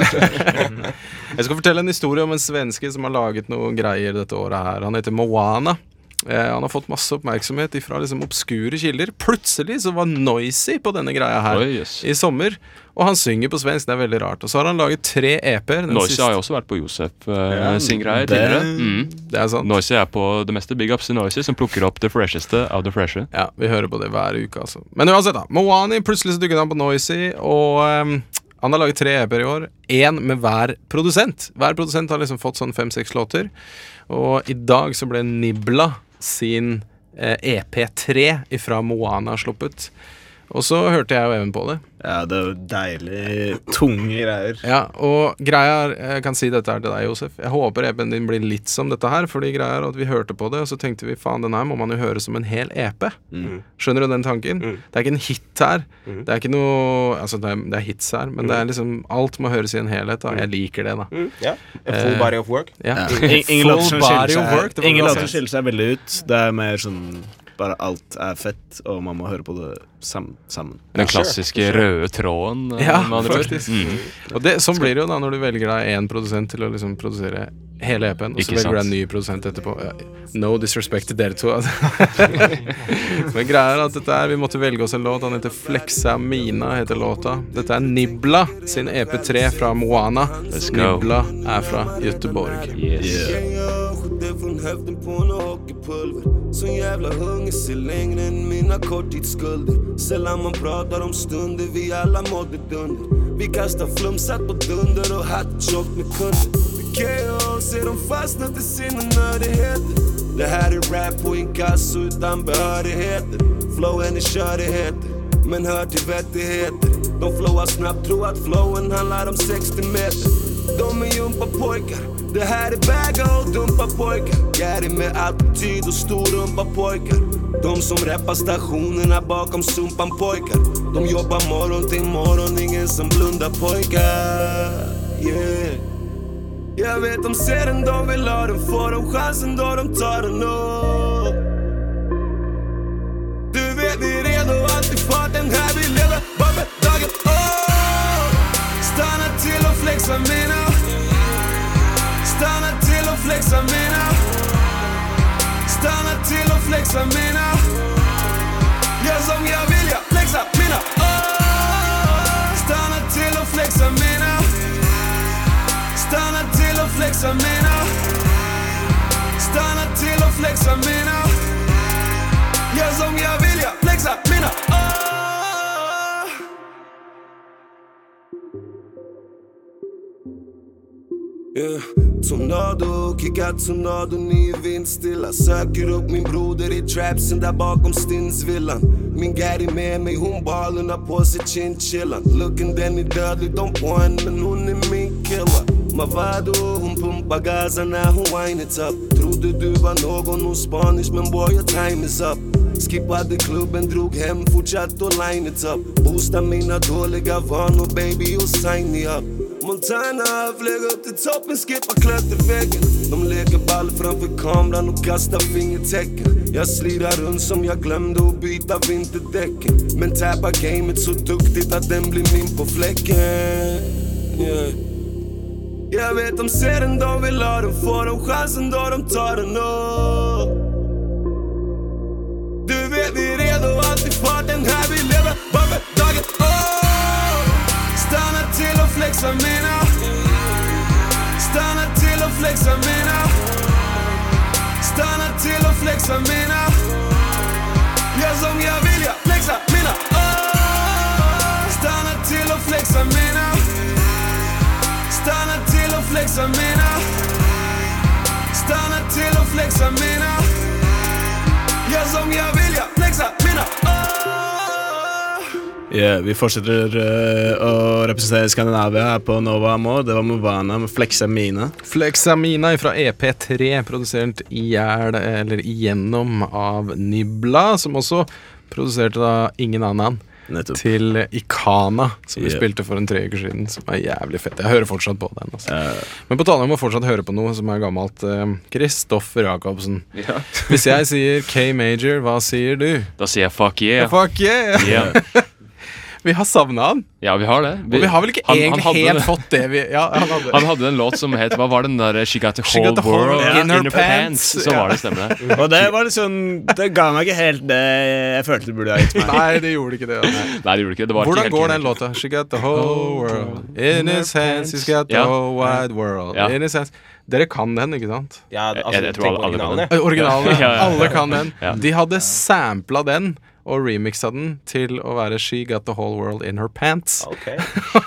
Jeg skal fortelle en historie om en svenske som har laget noen greier dette året her. Han heter Moana. Eh, han har fått masse oppmerksomhet fra liksom obskure kilder. Plutselig så var Noisy på denne greia her oh, yes. i sommer. Og han synger på svensk, det er veldig rart. Og så har han laget tre E P-er. Noisy har jo også vært på Josef uh, ja, sin greie tidligere. Mm. Det er sant. Noisy er på det meste. Big ups til Noisy, som plukker opp det fresheste av det freshe. Ja, vi hører på det hver uke, altså. Men uansett da, Moani, plutselig så dukket han på Noisy, og um, han har laget tre E P-er i år. En med hver produsent. Hver produsent har liksom fått sånn fem-seks låter. Og i dag så ble Nibla sin eh, E P tre ifra Moana sluppet. Og så hørte jeg jo Even på det. Ja, det er jo deilig tunge greier. Ja, og greia er, jeg kan si dette her til deg, Josef. Jeg håper E P-en din blir litt som dette her, fordi greia er at vi hørte på det, og så tenkte vi, faen, den her må man jo høre som en hel E P. Mm. Skjønner du den tanken? Mm. Det er ikke en hit her. Mm. Det er ikke noe, altså det er, det er hits her, men mm. det er liksom, alt må høres i en helhet, da. Jeg liker det, da. Mm. Ja, a full body of work. Ja. Ja. Ingen låter som skiller seg, ingen låter som skiller skiller seg veldig ut. Det er mer sånn, bare alt er fett, og man må høre på det sammen. sammen. Den klassiske sure. røde tråden. Ja, faktisk. Mm. Og det, sånn blir det jo da når du velger deg en produsent til å liksom produsere hele E P-en, og så Ikke velger du sant. en ny produsent etterpå. No disrespect til dere to. Men greia er at dette er, vi måtte velge oss en låt. Han heter Flexa Mina, heter låta. Dette er Nibla sin E P tre fra Moana. Nibla er fra Göteborg. Yes. Yeah. Från höften på en hockeypulver. Så jävla hunger ser längre än mina korttidsskulder. Sällan man pratar om stunder vi alla mådde dunder. Vi kastar flumsat på dunder och hatt tjockt med kunder. K O ser de fastnat i sina nördigheter. Det här är rap på inkasso utan behörigheter. Flowen är körigheter, men hör till vettigheter. De flowar snabbt, tror att flowen handlar om sextio meter. De är jumpa pojkar. Det här är bagga och dumpa pojkar. Gary med attityd och storrumpa pojkar. De som rappar stationerna bakom sumpan pojkar. De jobbar morgon till morgon, ingen som blundar pojkar. Yeah. Jag vet de ser den, de vill ha den. Får de chansen då de tar den upp. Du vet vi är redo, alltid farten här vi lever. Bara med dagen, oh. Stanna till och flexa mina. Stanna till och flexa mina. Stanna till och flexa mina. Gör som jag vill, jag flexa mina. Oh. Stanna till och flexa mina. Stanna till och flexa mina. Stanna till och flexa mina. Gör som jag vill, jag flexa mina. Oh. Yeah. Tornado, kicka tornado, ny vindstilla. Söker upp min broder i trapsen där bakom Stinsvillan. Min Gary med mig, hon ballarna på sig chinchillan. Looken den är dödlig, de på en, men hon är min killer. Mavado, hon pumpar gasen när hon wind it up. Trodde du var någon hos Spanish, men boy your time is up. Skippade klubben, drog hem, fortsatt och line it up. Boosta mina dåliga vanor, baby, och sign me up. Montana, flög upp till toppen, skippa klätterväggen. De leker ball framför kameran och kastar fingertecken. Jag slirar runt som jag glömde att byta vinterdäcken. Men tappar gamet så duktigt att den blir min på fläcken. Yeah. Jag vet de ser den, de vill ha den, får de chansen då de tar den upp. Du vet vi är redo, alltid farten här, vi lever bara för dagen. Oh! Stanna till och flexa mina. Stanna till och flexa mina. Stanna till och flexa mina. Jag som jag vill, jag flexa mina. Oh! Stanna till och flexa mina. Stanna till och flexa mina. Stanna till och flexa mina. Jag som jag vill, jag flexa mina. Ja, yeah, vi fortsetter uh, å representere Skandinavia her på Nova Amor. Det var Movana med Flexa Mina. Flexa Mina fra E P tre, produsert i hjel, eller igjennom av Nibla, som også produserte da ingen annen. Nettopp. Til Ikana, som vi yeah. spilte for en tre uker siden, som er jævlig fett. Jeg hører fortsatt på den altså. uh. Men på tale om å fortsatt høre på noe som er gammelt. Kristoffer uh, Jakobsen, yeah. Hvis jeg sier K-Major, hva sier du? Da sier jeg fuck yeah, ja, Fuck yeah, yeah. Vi har savnet han. Ja, vi har det. Vi, og vi har vel ikke han, egentlig han helt det. Fått det vi, ja, han, hadde. han hadde en låt som het, hva var den der She got the whole got the world yeah. in her, in her pants, pants. Så ja. Var det stemmer det. Og det var litt sånn, det ga meg ikke helt det jeg følte det burde ha gitt meg. Nei, det gjorde ikke det. Nei, det gjorde ikke det. Var Hvordan ikke går den låta? She got the whole world in his hands, he's got the ja. Whole wide world ja. In his hands. Dere kan den, ikke sant? Ja, altså, jeg, jeg tror alle, alle kan den. Originalen, ja. Alle kan den. Ja. De hadde samplet den og remixa den til å være She got the whole world in her pants. Okay.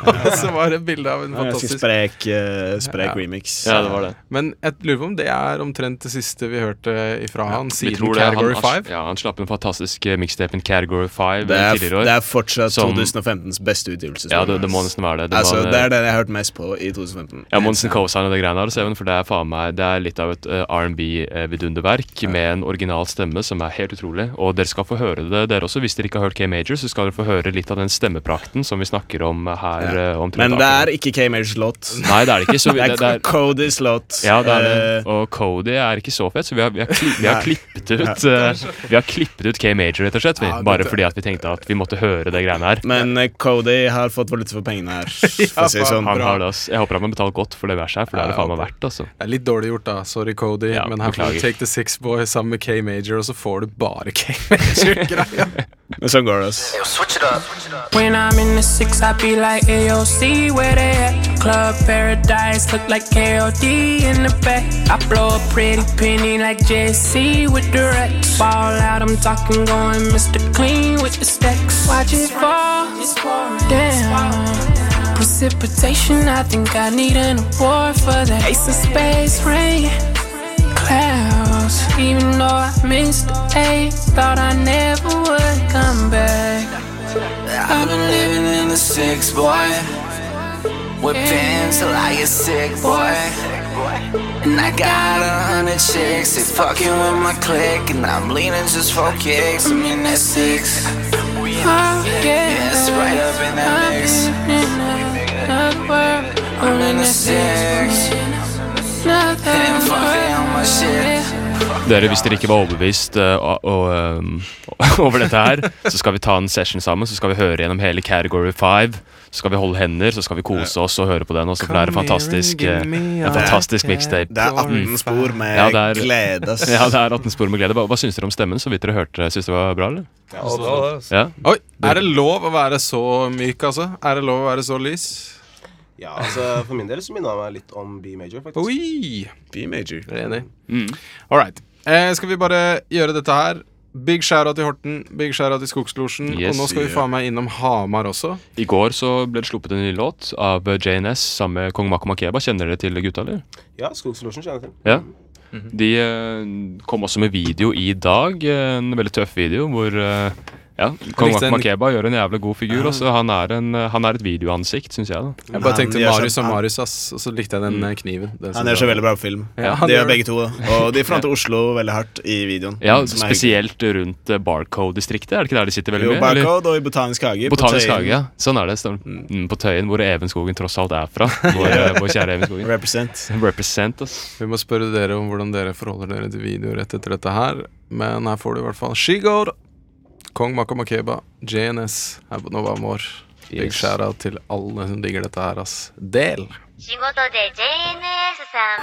Så var det et bilde av en ja, fantastisk sprek, uh, sprek ja. Remix. Ja, det var det. Men jeg lurer på om det er omtrent det siste vi hørte ifra han, ja, siden Category han, five. Ja, han slapp en fantastisk mixtape, Category five det er, tidligere år. Det er fortsatt som, twenty femtens beste utgivelse. Ja, det, det må nesten være det. Det, altså, var, det er det jeg har hørt mest på i twenty fifteen. Ja, Monsen Cosign og det greiene der, Seven, for det er faen meg, det er litt av et uh, R and B-vidunderverk uh, ja. Med en original stemme som er helt utrolig, og dere skal få høre det, dere også, hvis dere ikke har hørt K-Major, så skal dere få høre litt av den stemmeprakten som vi snakker om her ja. uh, om Men det er ikke K-Majors låt. Nei, det er det ikke. Så vi, det, det er Codys låt. Ja, det er det. Og Cody er ikke så fett, så vi har, vi har, kli, vi har klippet ut uh, Vi har klippet ut K-Major, rett og slett, vi, ja, bare fordi at vi tenkte at vi måtte høre det greiene her. Men uh, Cody har fått valuta for pengene her. For å si sånn. Han har det, altså. Jeg håper han har betalt godt for det verset her, for det er det faen meg verdt, altså. Det er litt dårlig gjort da, sorry Cody, ja, men her får du Take the Six Boy sammen med K-Major, og så får du bare K-Major-greier. Men sånn går det, altså. Switch it up. When I'm in the six, I be like A O C, where they at? Club Paradise, look like K O D in the back. I blow a pretty penny like Jesse with the Rex. Ball out, I'm talking, going Mister Clean with the stacks. Watch it fall, damn. Precipitation, I think I need an award for that. Ace of Spades, rain, clouds. Even though I missed the eight, thought I never would come back. I've been living in the six, boy, with pins till I get sick, boy. And I got a hundred chicks, they fucking with my clique, and I'm leaning just for kicks. I'm in that six, oh, yeah, yeah, it's right up in that mix. I'm in the six, and fucking on my shit. Dere, hvis dere ikke var overbevist uh, og, og, um, over dette her, så skal vi ta en session sammen, så skal vi høre gjennom hele Category five, så skal vi holde hender, så skal vi kose oss og høre på den, og så blir det fantastisk, uh, en fantastisk mixtape. Det er atten spor med ja, er, glede. Ja, det er atten spor med glede. Hva, hva synes dere om stemmen, så vidt dere hørte? Synes det var bra, eller? Ja, det var det. Ja. Oi, er det lov å være så myk, altså? Er det lov å være så lys? Ja, altså, for min del så minner jeg meg litt om B-Major, faktisk. Oi! B-Major. Det er enig. Mm. All right. Eh, skal vi bare gjøre dette her? Big shout-out til Horten, big shout-out til Skogslosjen, yes, og nå skal vi faen meg innom Hamar også. I går så ble det sluppet en ny låt av J N S sammen med Kong Mako Makeba. Kjenner dere til gutta, eller? Ja, Skogslosjen kjenner jeg til. Ja. Mm-hmm. De uh, kom også med video i dag, en veldig tøff video, hvor uh, Ja, Kong Mako Makeba gjør en jævlig god figur også. Han er, en, han er et videoansikt, synes jeg da. Jeg bare tenkte Marius og Marius, ass, og så likte jeg den mm. kniven. Han gjør så veldig bra på film. Ja, de gjør begge to da. Og de fronter Oslo veldig hardt i videoen. Ja, spesielt rundt Barcode-distriktet. Er det ikke der de sitter veldig jo, med? Jo, Barcode og i Botanisk Hage. Botanisk Hage, ja. Sånn er det. Mm. På Tøyen, hvor Evenskogen tross alt er fra. Vår, vår kjære Evenskogen. Represent. Represent, ass. Vi må spørre dere om hvordan dere forholder dere til video rett etter dette her. Men her får du i hvert fall Shigod, Kong Mako Makeba, J N S her på Nova Amor. Big yes. Shoutout til alle som digger dette her, ass. Del! Shigoto de J N S-san.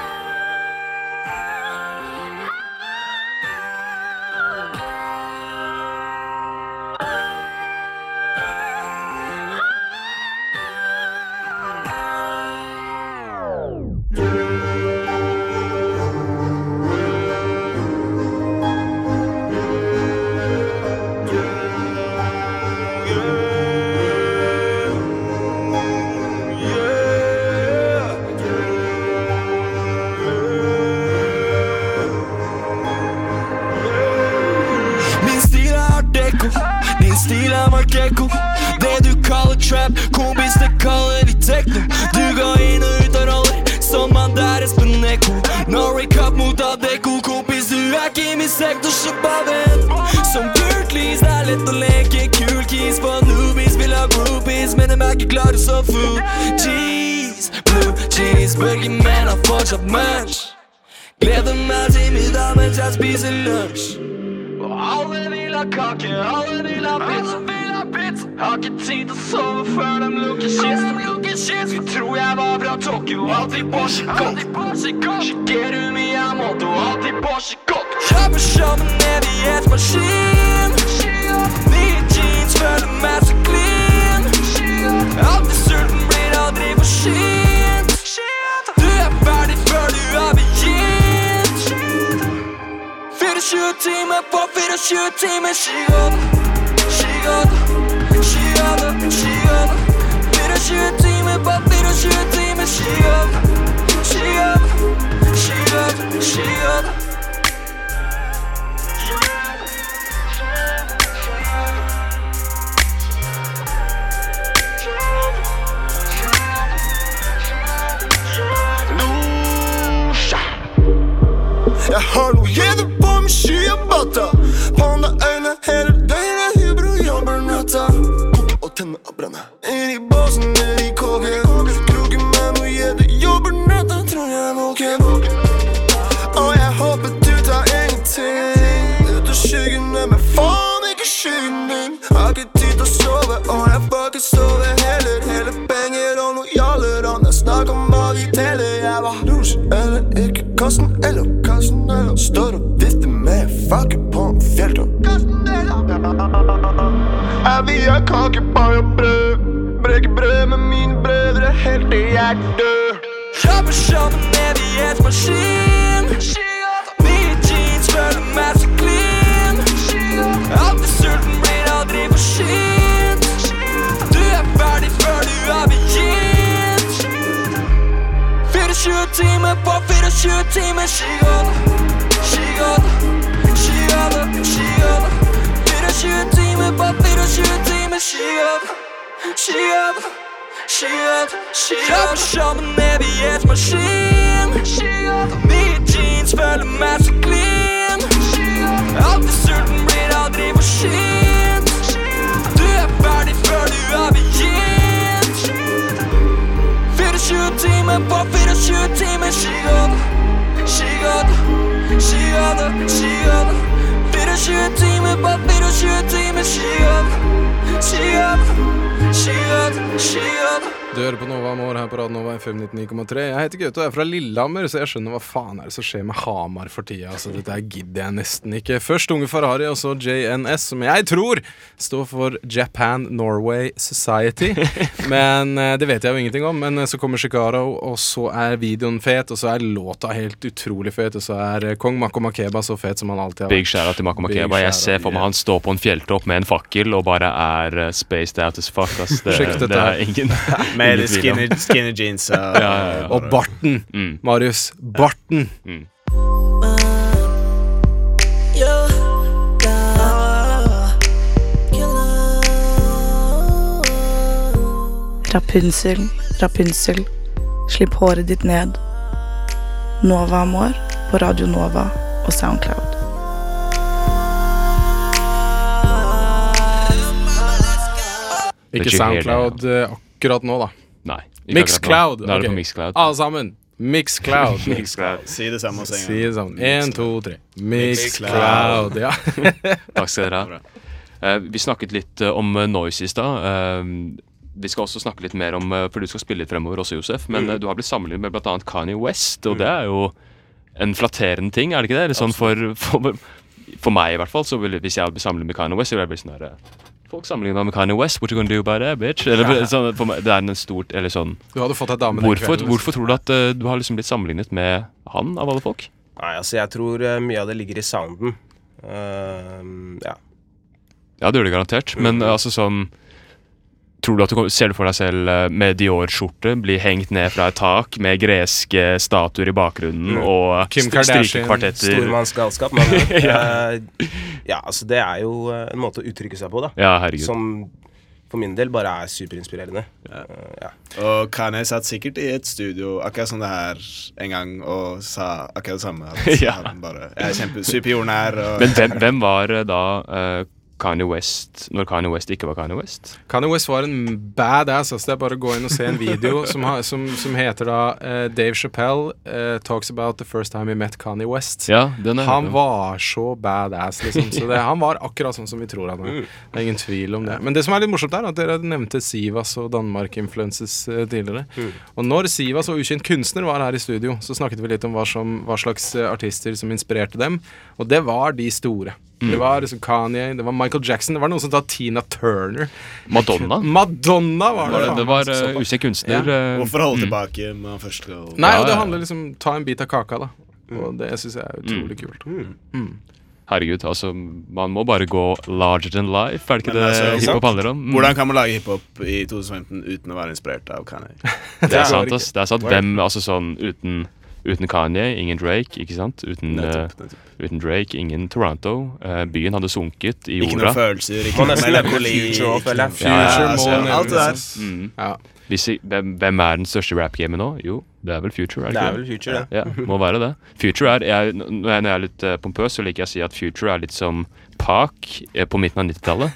Stil er Markeko. Det du kaller trap, kompis det kaller de techno. Du går inn og ut av roller, som man der Espen Eko. No recap mot Adeko, kompis du er ikke i min sektor, så bare vent. Som Gurtlis, det er lett å leke kul keys på newbies, vil ha groupies, men de er ikke klare så full. Cheese, blue cheeseburger, men har fortsatt munch. Gleder meg til middag mens jeg spiser lunsj. Og alle vil ha kake, alle vil ha pizza, vil ha pizza. Har ikke tid til å sove før de lukker kist, de lukker kist. Vi tror jeg var fra Tokyo, alltid på Chicago, alltid på Chicago. Shigeru Miyamoto, alltid på Chicago. Kjøper sammen ned i et maskin. Nye jeans føler meg så clean. Alltid sulten, blir aldri for sent. Du er ferdig før du har begynt. tjue timer på tjue timer. Shigod, Shigod, Shigod, Shigod. tjue timer på tjue timer. Shigod, Shigod, Shigod, Shigod. Jeg har noe jeder på min skiabatta. Panda øyne hele døgnet, hybro jobber natta. Koke og tenne og brenne. Inn i basen, ned i kåken. Kroken med noe jeder, jobber natta, tror jeg er våken. Og jeg hoppet ut av ingenting. Ut av skyggene, men faen ikke skyggen din. Har ikke tid til å sove, og jeg får ikke sove heller. Hele penger og noe jaller, og jeg snakker om hva vi teller. Jeg var lurs, eller ikke kassen, eller kassen, eller står og vifter med fucker på en fjelltopp. Jeg vil ha kake, pai og brød. Brekke brød med mine brødre helt til jeg dør. Kjøper sammen ned i et maskin. Nye jeans føler meg så clean. Alltid sulten, blir aldri for sent. Du er ferdig før du har begynt. tjue timer på tjue timer. Shigod, Shigod, Shigod, Shigod. tjue timer på tjue timer. Shigod, Shigod, Shigod, Shigod. Kjøper sammen ned i et maskin. Nye jeans føler meg så clean. Alltid sulten, blir aldri for sent. Du er ferdig før du har begynt. tjue timer på tjue timer. Shigod, Shigod, Shigod, Shigod. tjue timer på tjue timer. Shigod, Shigod, Shigod, Shigod. Du hører på Nova Amor her på Radio Nova F M nittifire komma tre. Jeg heter Gaute og jeg er fra Lillehammer, så jeg skjønner hva faen er det som skjer med Hamar for tida. Altså, dette her gidder jeg nesten ikke. Først Unge Ferrari, og så J N S, som jeg tror står for Japan Norway Society. Men det vet jeg jo ingenting om. Men så kommer Shikaro, og så er videoen fet, og så er låta helt utrolig fet, og så er Kong Mako Makeba så fet som han alltid har. Big shout-out til Mako Makeba. Jeg ser for meg han står på en fjelltopp med en fakkel og bare er uh, spaced out as fuck. Altså, det, det er ingen... Med skinny, skinny jeans uh, ja, ja, ja. Og barten, mm. Marius, barten mm. uh, yeah, uh, Rapunzel, Rapunzel, slipp håret ditt ned. Nova Amor på Radio Nova og SoundCloud. Ikke SoundCloud uh, akkurat nå da. Nei. Mixcloud. Da er det på Ok. Mixcloud. Alle sammen. Mixcloud. Mixcloud. Si det samme også en gang. Si det sammen. En, to, tre. Mixcloud. Ja. Takk skal dere ha. Eh, vi snakket litt eh, om eh, noise i stad. Eh, vi skal også snakke litt mer om, eh, for du skal spille litt fremover også, Josef, men eh, du har blitt sammenlignet med blant annet Kanye West, og det er jo en flatterende ting, er det ikke det? Eller sånn for, for, for meg i hvert fall, så vil, hvis jeg hadde blitt sammenlignet med Kanye West, så ville jeg bli sånn der, eh, folk sammenligner meg med Kanye West, what you gonna do about that, bitch? Eller, Ja. sånn, for meg, det er en stort, eller sånn. Du hadde fått et dame den Hvorfor, kvelden, hvorfor tror du at eh, du har liksom blitt sammenlignet med han av alle folk? Nei, altså jeg tror uh, mye av det ligger i sounden. Uh, ja. Ja, det gjør det garantert, men eh, altså sånn, tror du at du kom- ser du for deg selv eh, med Dior-skjorte, bli hengt ned fra et tak med greske statuer i bakgrunnen Mm. og Kim st- Kardashian, strykekvartetter? Stormannsgalskap, men Ja. uh, ja, altså det er jo uh, en måte å uttrykke seg på, da. Ja, herregud. Som for min del bare er superinspirerende. Uh, ja. Og Kanye satt sikkert i et studio akkurat som det her en gang og sa akkurat det samme. At Ja. han bare, jeg er kjempe superjordnær. Og Men hvem, hvem var eh, da eh, Kanye West når Kanye West ikke var Kanye West? Kanye West var en badass. Altså. Det er bare å gå inn og se en video som, har, som, som heter da uh, Dave Chappelle uh, talks about the first time he met Kanye West. Ja, den er Han var så badass, liksom. Så det, han var akkurat sånn som vi tror han er. Mm. Det er ingen tvil om det. Men det som er litt morsomt er at dere nevnte Sivas og Danmark-influences uh, tidligere. Mm. Og når Sivas og Ukjent kunstner var her i studio, så snakket vi litt om hva, som, hva slags uh, artister som inspirerte dem. Og det var de store. Mm. Det var liksom Kanye, det var Michael Jackson, det var noen som sa Tina Turner. Madonna. Madonna var det. Det, faen det var meg, uh, såpass. ukjent kunstner. Ja. eh, Hvorfor holde mm. tilbake når han først skal Nei, Ja, og det ja. handler liksom ta en bit av kaka, da. Og det syns jeg er utrolig kult. Mm. Herregud, altså, man må bare gå larger than life, er det ikke Men det altså, hiphop handler om? Mm. Hvordan kan man lage hiphop i tjue femten uten å være inspirert av Kanye? Det er sant, ikke. ass. Det er sant. Hvem, altså sånn, uten, uten Kanye, ingen Drake, ikke sant? Uten, Nettopp, eh, uten Drake, ingen Toronto. Eh, byen hadde sunket i Ikke jorda. noen følelser, Må ikke noe nesten nevne melankoli. Future også, føler jeg. Future Ja, ja, må altså, nevnes, alt det der. ass. Mm. Ja. Hvis, jeg- hvem, hvem er den største rap-gamet nå? Jo, det er vel Future, er det Det ikke er vel Future, det. Ja, må være det. Future er, jeg, når jeg når jeg er litt eh, pompøs, så liker jeg å si at Future er litt som Pac eh, på midten av nittitallet.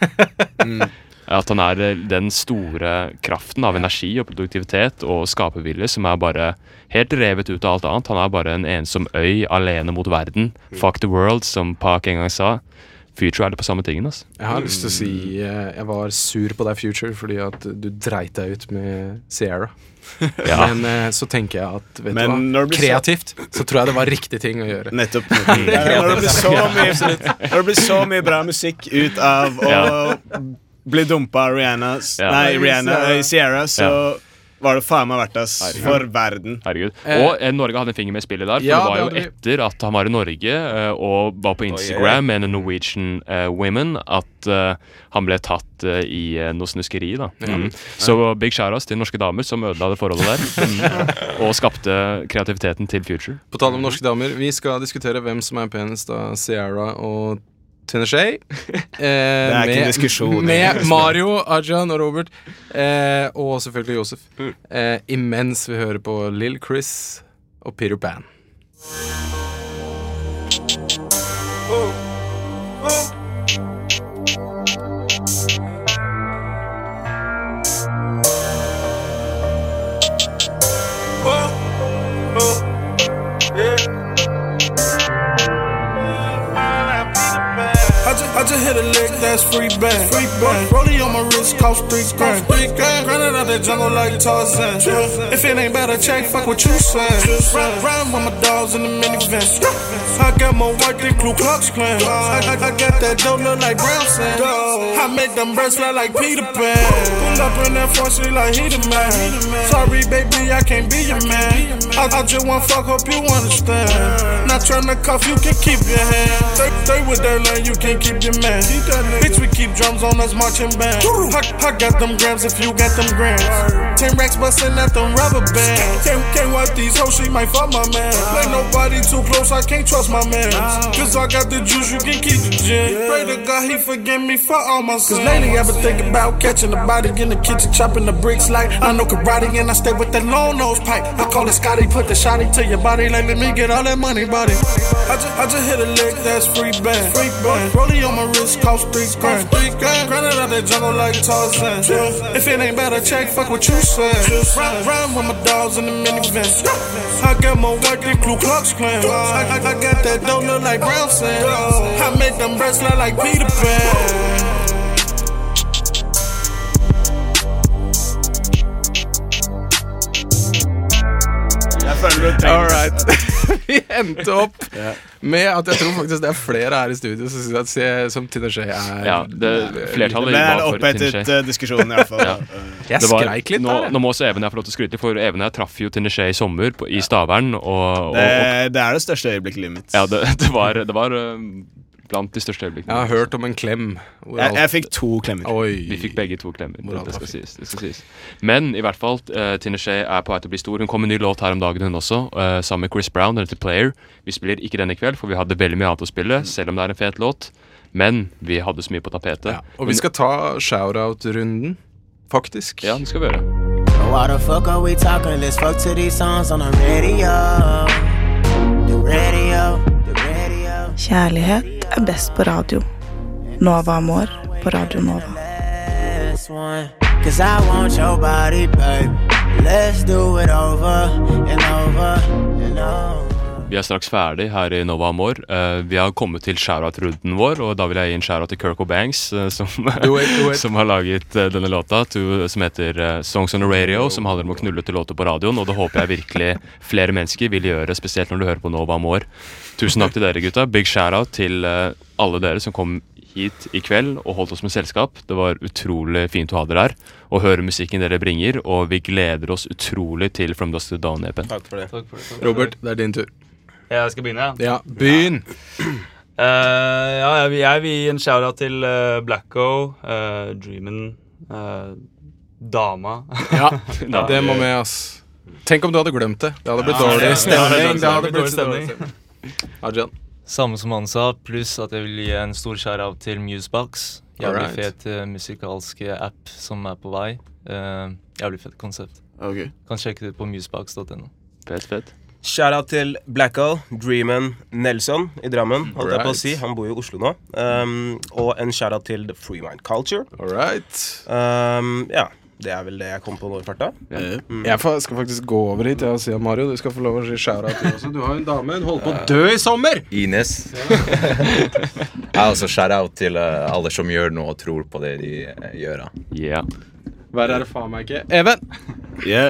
At han er eh, den store kraften av energi og produktivitet og skapervilje som er bare helt revet ut av alt annet. Han er bare en ensom øy alene mot verden. Fuck the world, som Pac en gang sa. Future er det på samme tingen, altså. Jeg har lyst til å si eh, jeg var sur på deg, Future, fordi at du dreit deg ut med Sierra. Ja. Men eh, så tenker jeg at vet Men du når hva, det blir så- kreativt så tror jeg det var riktig ting å gjøre. Nettopp. Når det blir så mye, når det blir så mye bra musikk ut av å bli dumpa av Rihanna, Ja. nei, Rihanna, eh, Sierra, så Ja. var det faen meg verdt ass Herregud. for verden. Herregud. Eh, Og eh, Norge hadde en finger med i spillet der, for ja, det var det jo hadde etter at han var i Norge eh, og var på Instagram med en Norwegian eh, women, at eh, han ble tatt eh, i eh, noe snuskeri, da. Mm. Så big shout-outs til norske damer som ødela det forholdet der, mm. og skapte kreativiteten til Future. På tale om norske damer, vi skal diskutere hvem som er penest av Sierra og Tinashe. Eh, er ikke en diskusjon, Med egentlig. Mario, Ajan og Robert. Eh, og selvfølgelig Josef. Eh, imens vi hører på Lil Chris og Peter Pan. I just, I just hit a lick, that's free band. Free band. Rollie on my wrist, cost three grand. Three grand. Running out the jungle like Tarzan. If it ain't better, check, fuck what you saying. Ride, ride with my dogs in the minivan. I got more work than Ku Klux Klan. I, I, I got that dough look like brown sand. I make them birds fly like Peter Pan. Pull up in that four street like he the man. Sorry, baby, I can't be your man. I, I just want fuck, hope you understand. Not tryna cuff, you can keep your hand. Stay, stay with that lane, you can't keep your man. Bitch, we keep drums on us marching band. I, I got them grams if you got them grams. Ten racks busting at them rubber bands. Can't, can't wipe these hoes, she might fuck my man. Play nobody too close, I can't trust my man. Cause I got the juice, you can keep the gin. Pray to God he forgive me for all my sins. Cause lately I've been thinking about catching the body in the kitchen, chopping the bricks like I know karate, and I stay with that long nose pipe. I call it Scotty, put the shotty to your body, like let me get all that money, buddy. I just, I just hit a lick, that's free band. Free band. Rollie on my wrist, cost three grand. Three grand. Granted out that jungle like Tarzan. If it ain't better, check, fuck what you said. Ride, ride with my dogs in the minivan. I got more work than Ku Klux Klan. I, I, I got that dough look like brown sand. I make them breasts look like Peter Pan. Alright. Vi endte opp med at jeg tror faktisk det er flere her i studio som synes at se, som Tinashe er. Ja, det flertallet Men var for opphetet Tinashe. uh, diskusjonen i hvert fall. Ja. Jeg Det var- skreik litt nå, der. nå må også Even her få lov til å skryte litt, for Even her traff jo Tinashe i sommer på, i Stavern. Og, og, Det, og, det er det største øyeblikket i livet mitt. ja, det, det var, det var uh, blant de største øyeblikkene. Jeg har hørt om en klem. hvor Jeg, alt- jeg fikk to klemmer. Oi. Vi fikk begge to klemmer. Moral Det, det, skal var fin. sies, det skal sies. Men i hvert fall, uh, Tinashe er på vei til å bli stor. Hun kom med en ny låt her om dagen, hun også, uh, sammen med Chris Brown. Den heter Player. Vi spiller ikke den i kveld, for vi hadde veldig mye annet å spille, selv om det er en fet låt. Men vi hadde så mye på tapetet. Ja, og vi skal ta shout-out-runden, faktisk. Ja, det skal vi gjøre. Why the fuck are we talking? Let's fuck to these songs on the radio. The radio, the radio. Kjærlighet er best på radio. Nova Amor på Radio Nova. Last one, cause I want your body, babe. Let's do it over and over and over. Vi er straks ferdig her i Nova Amor. Uh, vi har kommet til shoutout-runden vår, og da vil jeg gi en shoutout til Kirk O'Banks, uh, som, Do it, do it. som har laget uh, denne låta, to, som heter uh, Songs on the Radio, som handler om å knulle til låter på radioen, og det håper jeg virkelig flere mennesker vil gjøre, spesielt når du hører på Nova Amor. Tusen takk til dere, gutta. Big shoutout til uh, alle dere som kom hit i kveld og holdt oss med selskap. Det var utrolig fint å ha dere her, og høre musikken dere bringer, og vi gleder oss utrolig til From Dusk to Dawn-E P-en. Takk for det. Takk for det, takk. Robert, det er din tur. Jeg skal begynne, ja. Ja, begynn! Eh, ja, jeg, vil- jeg vil gi en shoutout til uh, Blacko, uh, Dreamen, uh, Dama. Ja, det må med, ass. Tenk om du hadde glemt det. Det hadde blitt Ja, dårlig ja, stemning. ja, Det hadde det blitt dårlig så dårlig stemning. stemning. Adrian. Samme som han sa, pluss at jeg vil gi en stor shoutout til Musebox. Jævlig Alright. fet uh, musikalske app som er på vei. Uh, jævlig fett konsept. Ok. Kan sjekke det ut på musebox dot no. Fett, fett. Shoutout til Blacko, Dreamen Nelson i Drammen, holdt jeg på å Right. si. Han bor jo i Oslo nå. Um, og en shoutout til The Free Mind Culture. Alright. Um, ja, det er vel det jeg kom på nå i farta. Mm. Jeg får- skal faktisk gå over hit ja, og si at Mario, du skal få lov å si shout-out til også. Du har jo en dame, hun holder på å dø i sommer! Ines. Jeg har også shout-out til uh, alle som gjør noe og tror på det de uh, gjør. da. Yeah. Verre er det faen meg ikke. Even! Ja,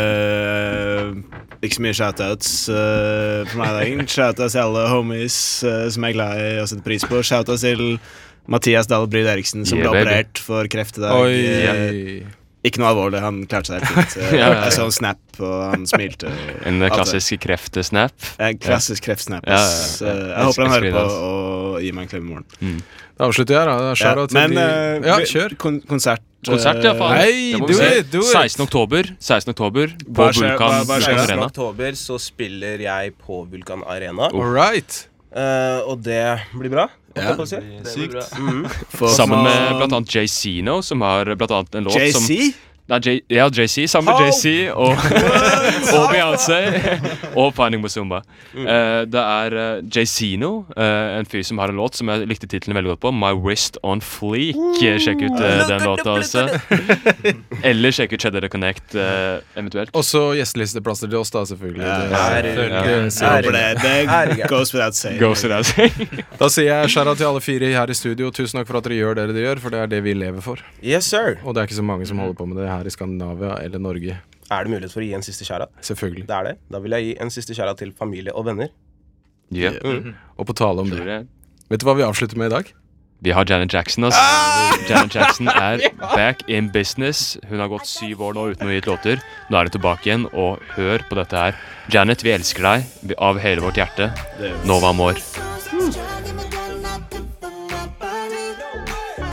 eh, ikke så mye shoutouts uh, for meg i dagen. Shoutouts til alle homies uh, som jeg er glad i og setter pris på. Shoutouts til Mathias Dahl Bryd Eriksen, som Yeah, ble baby. operert for kreft i dag. Oi. Eh, Ikke noe alvorlig, han klarte seg helt fint. Eh, Ja, ja, ja. Jeg så en snap, og han smilte. En Alt det. klassisk kreftsnap. En klassisk kreftsnap. Ja, ja, ass. ja. Eh, Jeg Jeg håper han hører elsker på det, ass. og gir meg en klem i morgen. Mm. Da avslutter jeg, da. Shout-out til Men de... eh, Ja, vi- kjør. Kon konsert. Konsert, ja, faen. Hei, Det må do vi se. it, do it. sekstende oktober. sekstende oktober på Hva skjer- Vulkan hva- hva skjer da? Vulkan Arena. oktober så spiller jeg på Vulkan Arena. All right. Eh, og det blir bra. holdt jeg på å si. Det blir bra. Mhm. For- Sammen med for- blant annet Jay Z nå, som har blant annet en låt som Jay-Z? Nei, J ja, J C, sammen med J C og, og Beyoncé og Finding Musumba. Eh, det er uh, J C nå, eh, en fyr som har en låt som jeg likte tittelen veldig godt på, My Wrist on Fleek. Sjekk ut eh, den låta også. Eller sjekk ut Cheddar Connect eh, eventuelt. Også gjestelisteplasser til oss, da, selvfølgelig. Ja, Det- Her- det- her- det- Håper det, det Herregud. goes without saying. Goes without saying. Da sier jeg shout-out til alle fire her i studio. Tusen takk for at dere gjør det dere gjør, for det er det vi lever for. Yes, sir. Og det er ikke så mange som holder på med det her i Skandinavia eller Norge. Er det mulighet for å gi en siste shoutout? Selvfølgelig. Det er det. Da vil jeg gi en siste shoutout til familie og venner. Ja. Og på tale om det. Vet du hva vi avslutter med i dag? Vi har Janet Jackson. Altså. Janet Jackson er back in business. Hun har gått syv år nå uten å gi ut låter. Nå er hun tilbake igjen, og hør på dette her. Janet, vi elsker deg av hele vårt hjerte. Nova Amor.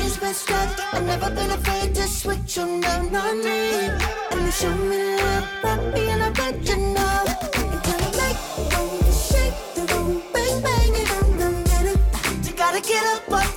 always been stuck. I've never been afraid to switch on down on me. And you show me love by being original. And kind of make the room, shake the room, bang bang it, boom boom, get up. You gotta get up on